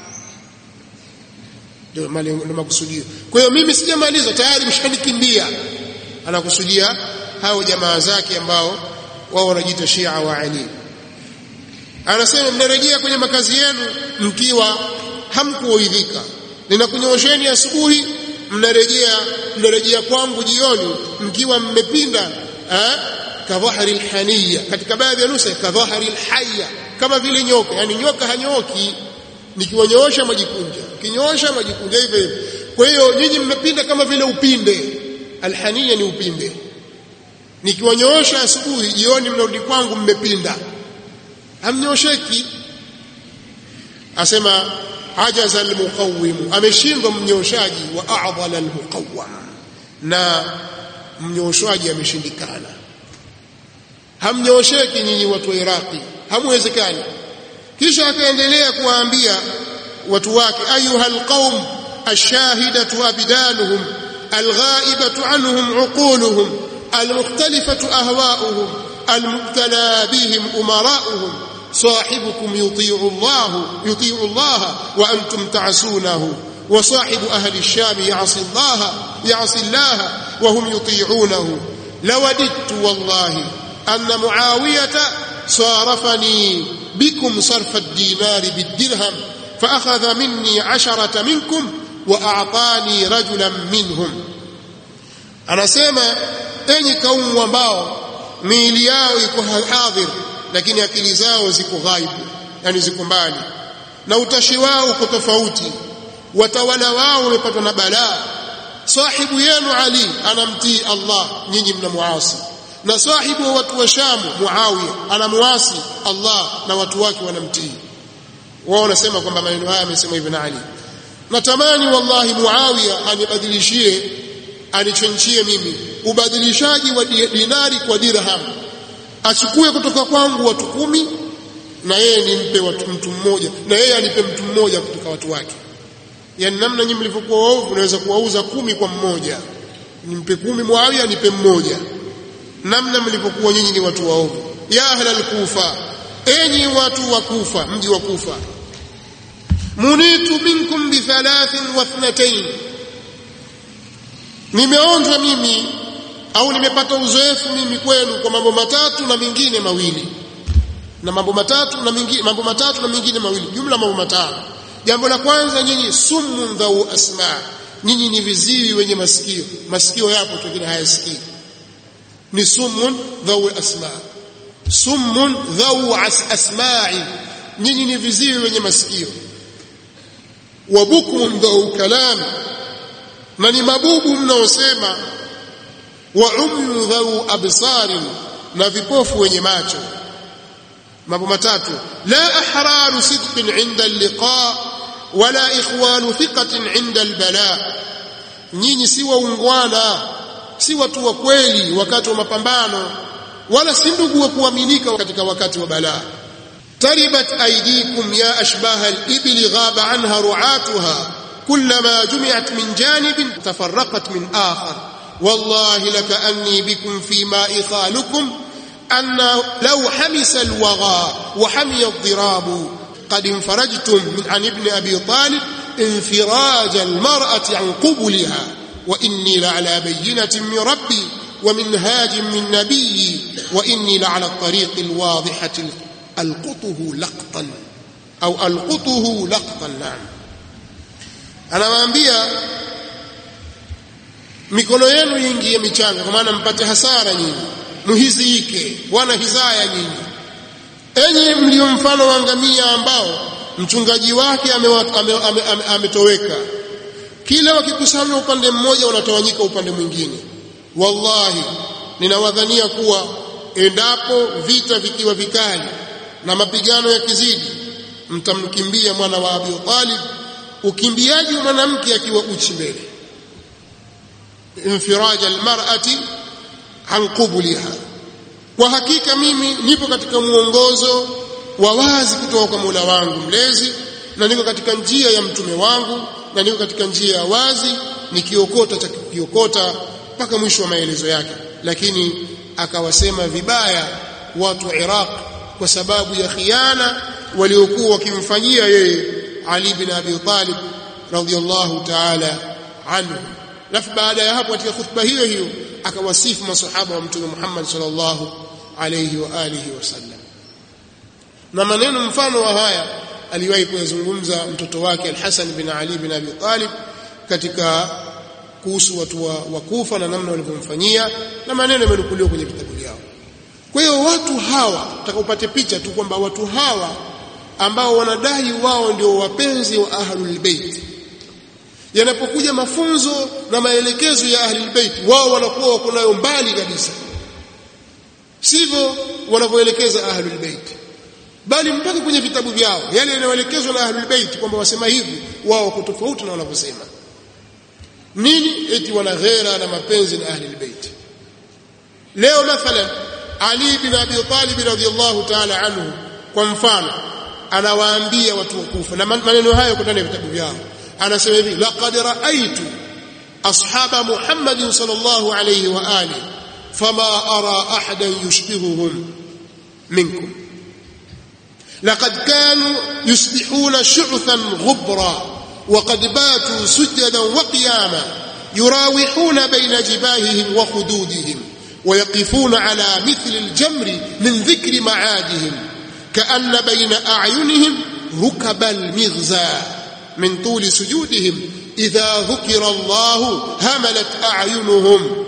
ndio makusudio. Kwa hiyo mimi sijamaliza tayari mshanikimbia. Anakusudia hao jamaa zake ambao wao wanajiita Shia wa Ali. Anasema mnarejea kwenye makazi yenu mkiwa hamkuoidhika, ninakunyoosheni asubuhi, mnarejea mnarejea kwangu jioni mkiwa mmepinda eh kadhahari alhaniya, katika baadhi ya nusa kadhahari alhayya, kama vile nyoka. Yani nyoka hanyoki, nikiwanyoosha majikunja, kinyoosha majikunja hivyo hivyo. Kwa hiyo nyinyi mmepinda kama vile upinde. Alhaniya ni upinde. Nikiwanyoosha asubuhi, jioni mnarudi kwangu mmepinda, hamnyosheki. Asema ajaza almuqawwim, ameshindwa mnyoshaji, wa a'dhala almuqawwam, na mnyoshaji ameshindikana. Hamnyosheki nyinyi watu wa Iraqi, hamwezekani. Kisha akaendelea kuwaambia watu wake, ayuhal qaum ashahidatu abdanuhum alghaibatu anhum uquluhum almukhtalifatu ahwa'uhum almubtala bihim umara'uhum صاحبكم يطيع الله يطيع الله وأنتم تعصونه، وصاحب أهل الشام يعصي الله يعصي الله وهم يطيعونه. لوددت والله أن معاوية صارفني بكم صرف الدينار بالدرهم فأخذ مني عشرة منكم وأعطاني رجلا منهم. أنا سيما أني كون وماو ميلياو يكون حاضر lakini akili zao ziko ghaibu, yani ziko mbali, na utashi wao uko tofauti, watawala wao wamepatwa na balaa. Sahibu yenu Ali anamtii Allah, nyinyi mnamuasi, na sahibu wa watu wa Sham Muawiya anamuasi Allah na watu wake wanamtii. Wao wanasema kwamba maneno haya amesema hivi na Ali. Natamani wallahi Muawiya anibadilishie, anichenchie mimi ubadilishaji wa dinari kwa dirham, achukue kutoka kwangu watu kumi na yeye nimpe watu mtu mmoja na yeye anipe mtu mmoja kutoka watu wake. Yani namna nyinyi mlivyokuwa waovu, unaweza kuwauza kumi kwa mmoja, nimpe kumi Muawiya nipe mmoja. Namna mlivyokuwa nyinyi ni watu waovu. Ya ahla al-Kufa, enyi watu wa Kufa, mji wa Kufa, munitu minkum bi thalathin wa ithnatayn, nimeonjwa mimi au nimepata uzoefu mimi kwenu kwa mambo matatu na mengine mawili, na mambo matatu na mengine mambo matatu na mengine mawili, jumla mambo matano. Jambo la kwanza, nyinyi summun dhau asma, nyinyi ni viziwi wenye masikio. Masikio yapo lakini hayasikii, ni summun dhau asma. Summun dhau asma'i, nyinyi ni viziwi wenye masikio. Wa bukmun dhau kalam, na ni mabubu mnaosema. Wa umyu dhau absarin, na vipofu wenye macho. Mambo matatu. La ahraru sidqin inda al-liqa wala ikhwanu thiqatin inda al-bala, nyinyi si waungwana, si watu wa kweli wakati wa mapambano, wala si ndugu wa kuaminika katika wakati wa balaa. Taribat aydikum ya ashbaha al-ibli ghaba anha ru'atuha kullama jumi'at min janibin tafarraqat min akhar wallahi lakaanni bikum fi ma'i khalukum أن لو حمس الوغى وحمي الضراب قد انفرجتم عن ابن أبي طالب انفراج المرأة عن قبلها وإني لعلى بينة من ربي ومنهاج من نبي وإني لعلى الطريق الواضحة ألقطه لقطا أو ألقطه لقطا. نعم, أنا waambia mikono yenu ingie michanga kwa maana mpate hasara nyinyi, muhizike wana hizaya nyinyi. Enyi mlio mfano wa ngamia ambao mchungaji wake ametoweka, ame, ame, ame, ame kila wakikusanya upande mmoja wanatawanyika upande mwingine. Wallahi ninawadhania kuwa endapo vita vikiwa vikali na mapigano yakizidi, mtamkimbia mwana wa Abi Talib, ukimbiaji wa mwanamke akiwa uchi mbele. Infiraja almar'ati an qubuliha, kwa hakika mimi nipo katika muongozo wa wazi kutoka kwa Mola wangu mlezi, na niko katika njia ya mtume wangu, na niko katika njia ya wazi nikiokota cha kiokota mpaka mwisho wa maelezo yake. Lakini akawasema vibaya watu wa Iraq kwa sababu ya khiana waliokuwa wakimfanyia yeye Ali bin Abi Talib radhiyallahu ta'ala anhu. Alafu baada ya hapo katika khutba hiyo hiyo akawasifu masahaba wa mtume Muhammad sallallahu alayhi wa alihi wasallam, na maneno mfano wa haya aliwahi kuyazungumza mtoto wake Al-Hasan bin Ali bin Abi Talib katika kuhusu watu wa, wa Kufa na namna walivyomfanyia, na maneno yamenukuliwa kwenye vitabu vyao. Kwa hiyo watu hawa, tutakupate picha tu kwamba watu hawa ambao wanadai wao ndio wapenzi wa Ahlul Bait, yanapokuja mafunzo na maelekezo ya Ahlul Bait, wao wanakuwa wako nayo mbali kabisa, sivyo wanavyoelekeza Ahlul Bait, bali mpaka kwenye vitabu vyao yale yanayoelekezwa na Ahlul Bait kwamba wasema hivi, wao wako tofauti na wanavyosema. Nini? Eti wana ghera na mapenzi na Ahlul Bait. Leo mathalan Ali bin Abi Talib radhiyallahu ta'ala anhu kwa mfano anawaambia watu wa Kufa, na maneno hayo yako ndani ya vitabu vyao, anasema hivi: laqad ra'aytu ashaba Muhammadin sallallahu alayhi wa alihi fama ara ahadan yushbihuhum minkum laqad kanu yusbihuna shu'than ghubra وقد باتوا سجدا وقياما يراوحون بين جباههم وخدودهم ويقفون على مثل الجمر من ذكر معادهم كأن بين أعينهم ركب المغزى من طول سجودهم إذا ذكر الله هملت أعينهم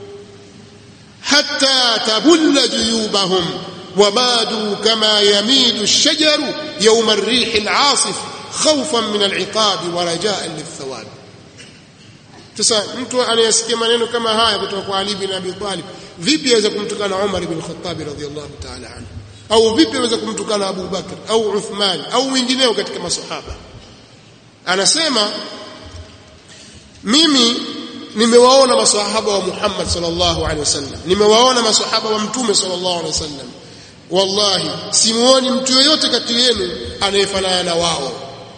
حتى تبل جيوبهم وبادوا كما يميد الشجر يوم الريح العاصف خوفا من العقاب ورجاء للثواب. Sasa mtu anayesikia maneno kama haya kutoka kwa Ali bin Abi Talib, vipi aweza kumtukana Umar ibn Khattab radhiyallahu ta'ala anhu, au vipi aweza kumtukana Abu Bakr au Uthman au wengineo katika masahaba? Anasema mimi nimewaona maswahaba wa Muhammad sallallahu alaihi wasallam, nimewaona maswahaba wa mtume sallallahu alaihi wasallam, wallahi simuoni mtu yoyote kati yenu anayefanana na wao.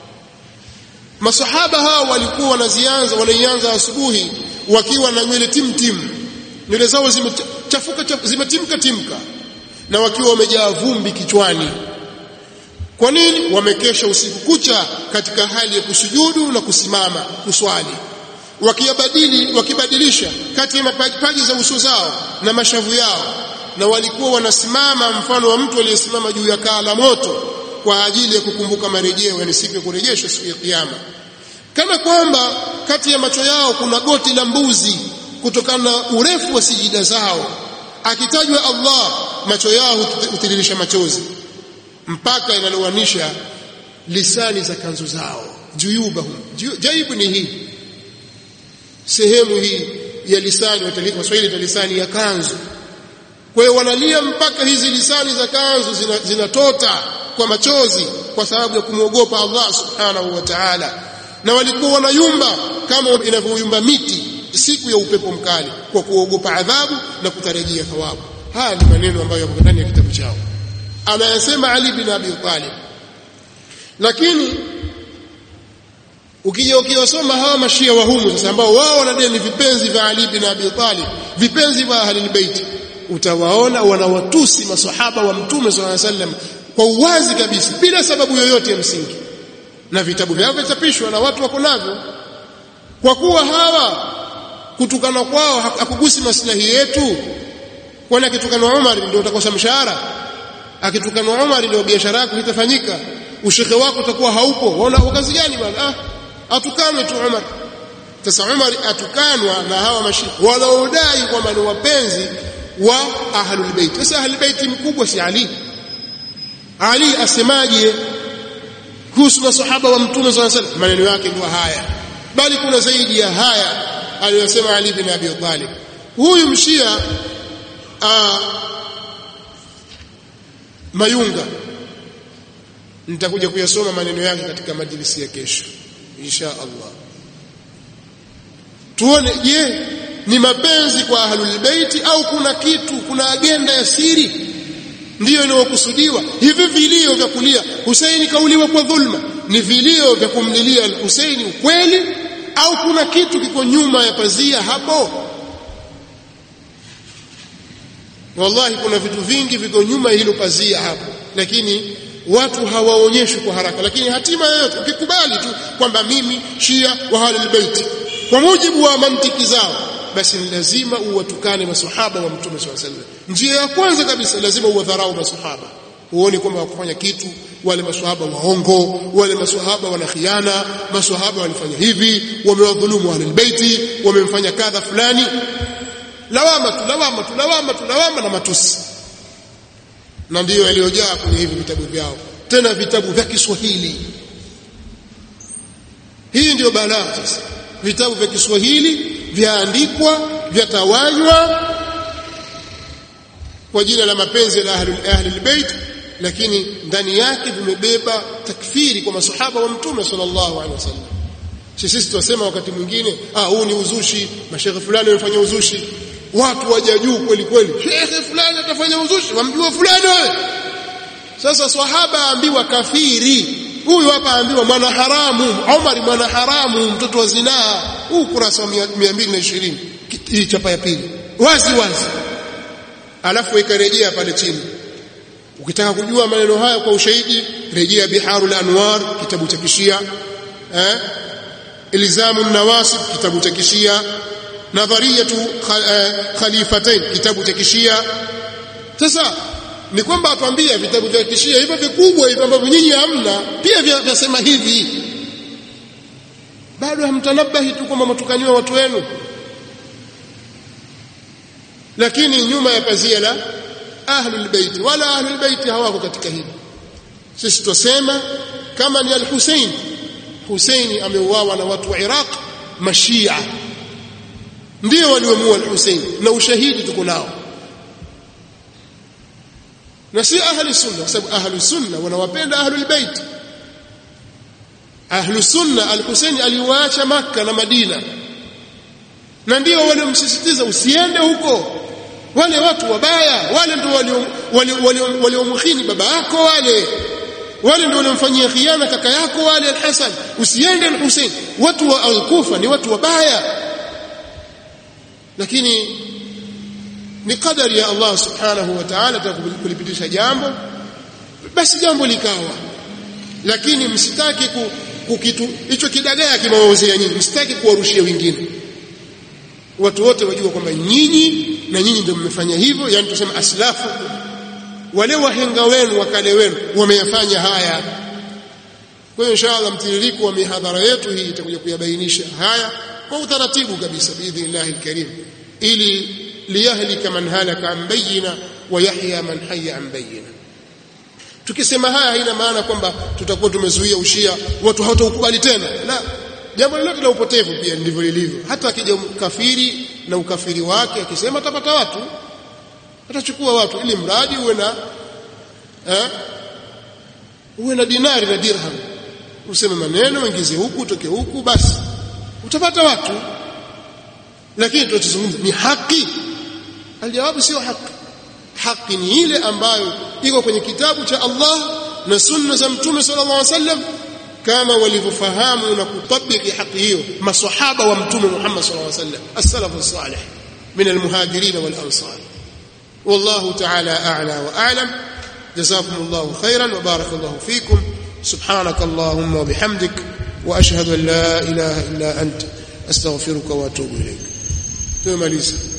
Maswahaba hao walikuwa wanazianza wanaianza asubuhi wakiwa na nywele timtim, nywele zao zimechafuka zimetimka timka, na wakiwa wamejaa vumbi kichwani. Kwa nini? Wamekesha usiku kucha katika hali ya kusujudu na kusimama kuswali, wakiyabadili wakibadilisha kati ya mapaji za uso zao na mashavu yao, na walikuwa wanasimama mfano wa mtu aliyesimama juu ya kaa la moto kwa ajili ya kukumbuka marejeo, yani siku ya kurejeshwa, siku ya kiyama. Kama kwamba kati ya macho yao kuna goti la mbuzi kutokana na urefu wa sijida zao. Akitajwa Allah, macho yao hutiririsha machozi mpaka inalowanisha lisani za kanzu zao, juyubahum. Jaibu ni hii sehemu hii ya lisani, Waswahili ta lisani ya kanzu. Kwa hiyo wanalia mpaka hizi lisani za kanzu zinatota zina kwa machozi kwa sababu ya kumwogopa Allah subhanahu wa ta'ala. Na walikuwa wanayumba kama inavyoyumba miti siku ya upepo mkali kwa kuogopa adhabu na kutarajia thawabu. Haya ni maneno ambayo yako ndani ya kitabu chao, anayasema Ali bin Abi Talib. Lakini ukija ukiwasoma hawa mashia wa humu sasa, ambao wao wanadai ni vipenzi vya Ali bin Abi Talib, vipenzi vya Ahlul Bait, utawaona wanawatusi maswahaba wa Mtume sallallahu alaihi wasallam kwa uwazi kabisa bila sababu yoyote ya msingi, na vitabu vyao vitapishwa na watu wako navyo. Kwa kuwa hawa kutukana kwao hakugusi maslahi yetu. Kwani akitukana Umar ndio utakosa mshahara? Akitukana Umar ndio biashara yako itafanyika? Ushekhe wako utakuwa haupo? Waona kazi gani bwana? Ah, atukanwe tu Umar. Sasa Umar atukanwa na hawa mashia wanaodai kwamba ni wapenzi wa Ahlul Bait. Sasa Ahlul Bait mkubwa si Ali. Ali asemaje kuhusu masahaba wa Mtume sallallahu alaihi wasallam? Maneno yake ndio haya, bali kuna zaidi ya haya aliyosema Ali bin Abi Talib. Huyu mshia aa, Mayunga, nitakuja kuyasoma maneno yake katika majlisi ya kesho insha Allah. Tuone, je, ni mapenzi kwa Ahlul Bait au kuna kitu, kuna agenda ya siri ndiyo inayokusudiwa? Hivi vilio vya kulia Husaini kauliwa kwa dhulma ni vilio vya kumlilia al-Husaini ukweli, au kuna kitu kiko nyuma ya pazia hapo? Wallahi kuna vitu vingi viko nyuma hilo pazia hapo, lakini watu hawaonyeshi kwa haraka. Lakini hatima yoyote ukikubali tu kwamba mimi Shia wa Ahlul Bait kwa mujibu wa mantiki zao, basi ni lazima uwatukane maswahaba wa Mtume sallallahu alaihi wasallam. Njia ya kwanza kabisa lazima uwadharau maswahaba, uone kwamba wakufanya kitu, wale maswahaba waongo, wale maswahaba wana khiana, maswahaba walifanya hivi, wamewadhulumu Ahlul Bait, wamemfanya kadha fulani. Lawama tu lawama tu lawama tu lawama na matusi, na ndiyo yaliyojaa kwenye hivi vitabu vyao, tena vitabu vya Kiswahili. Hii ndio balaa sasa. Vitabu vya Kiswahili vyaandikwa, vyatawanywa kwa jina la mapenzi ya Ahlul Bait, lakini ndani yake vimebeba takfiri kwa masahaba wa Mtume sallallahu alaihi wasallam. Sisi tunasema wakati mwingine, ah, huu ni uzushi, mashaikh fulani wamefanya uzushi. Watu waja juu kweli kweli, shekhe fulani atafanya uzushi, wamjua fulani wewe. Sasa swahaba aambiwa kafiri, huyu hapa aambiwa mwana haramu, Umar mwana haramu, mtoto wa zinaa. Huu kurasa wa mia mbili na ishirini hii chapa ya pili wazi wazi, alafu ikarejea pale chini. Ukitaka kujua maneno haya kwa ushahidi, rejea Biharul Anwar, kitabu cha Kishia, eh Ilzamun Nawasib, kitabu cha Kishia, Nadhariyatu Khalifatain, kitabu cha Kishia. Sasa ni kwamba atuambia vitabu vya Kishia hivyo vikubwa hivyo ambavyo nyinyi hamna, pia vyasema hivi. Bado hamtanabahi tu kwamba matukaniwa watu wenu. Lakini nyuma ya pazia la Ahlul Bait, wala Ahlul Bait hawako katika hili. Sisi tusema kama ni al-Husayn, Husaini ameuawa na watu wa Iraq, mashia ndio waliomuua al-Husayn, na ushahidi tuko nao, na si ahli sunna, kwa sababu ahli sunna wanawapenda Ahlul Bait. Ahli sunna al-Husayn aliwaacha Makka na Madina na ndio wale msisitiza usiende huko, wale watu wabaya, wale ndio walio waliomkhini baba yako, wale wale ndio waliomfanyia khiana kaka yako wale al-Hasan, usiende al-Hussein. Watu wa al-Kufa ni watu wabaya, lakini ni kadari ya Allah subhanahu wa ta'ala kulipitisha jambo, basi jambo likawa. Lakini msitaki kukitu hicho kidagaa kimewaozea nyinyi, msitaki kuwarushia wengine. Watu wote wajua kwamba nyinyi na nyinyi ndio mmefanya hivyo, yani tuseme aslafu wale wahenga wenu wakale wenu wameyafanya haya. Kwa hiyo inshallah mtiririko wa mihadhara yetu hii itakuja kuyabainisha haya kwa utaratibu kabisa biidhnillah alkarim, ili liyahlika man halaka an bayyina wa yahya man hayya an bayyina. Tukisema haya haina maana kwamba tutakuwa tumezuia ushia, watu hawataukubali tena. La, jambo lolote la upotevu pia ndivyo lilivyo. Hata akija kafiri na ukafiri wake akisema atapata watu, atachukua watu, ili mradi uwe na eh uwe na dinari na dirham, useme maneno uingize huku utoke huku, basi utapata watu. Lakini tunachozungumza ni haki. Aljawabu sio haki. Haki ni ile ambayo iko kwenye kitabu cha Allah na sunna za Mtume sallallahu alaihi wasallam, kama walivyofahamu na kutabiki haki hiyo maswahaba wa Mtume Muhammad sallallahu alaihi wasallam, as-salafu as-salih min al-muhajirin wal-ansar. والله تعالى أعلى وأعلم. جزاكم الله خيرا وبارك الله فيكم. سبحانك اللهم وبحمدك وأشهد أن لا إله إلا أنت أستغفرك وأتوب إليك. ثم ليس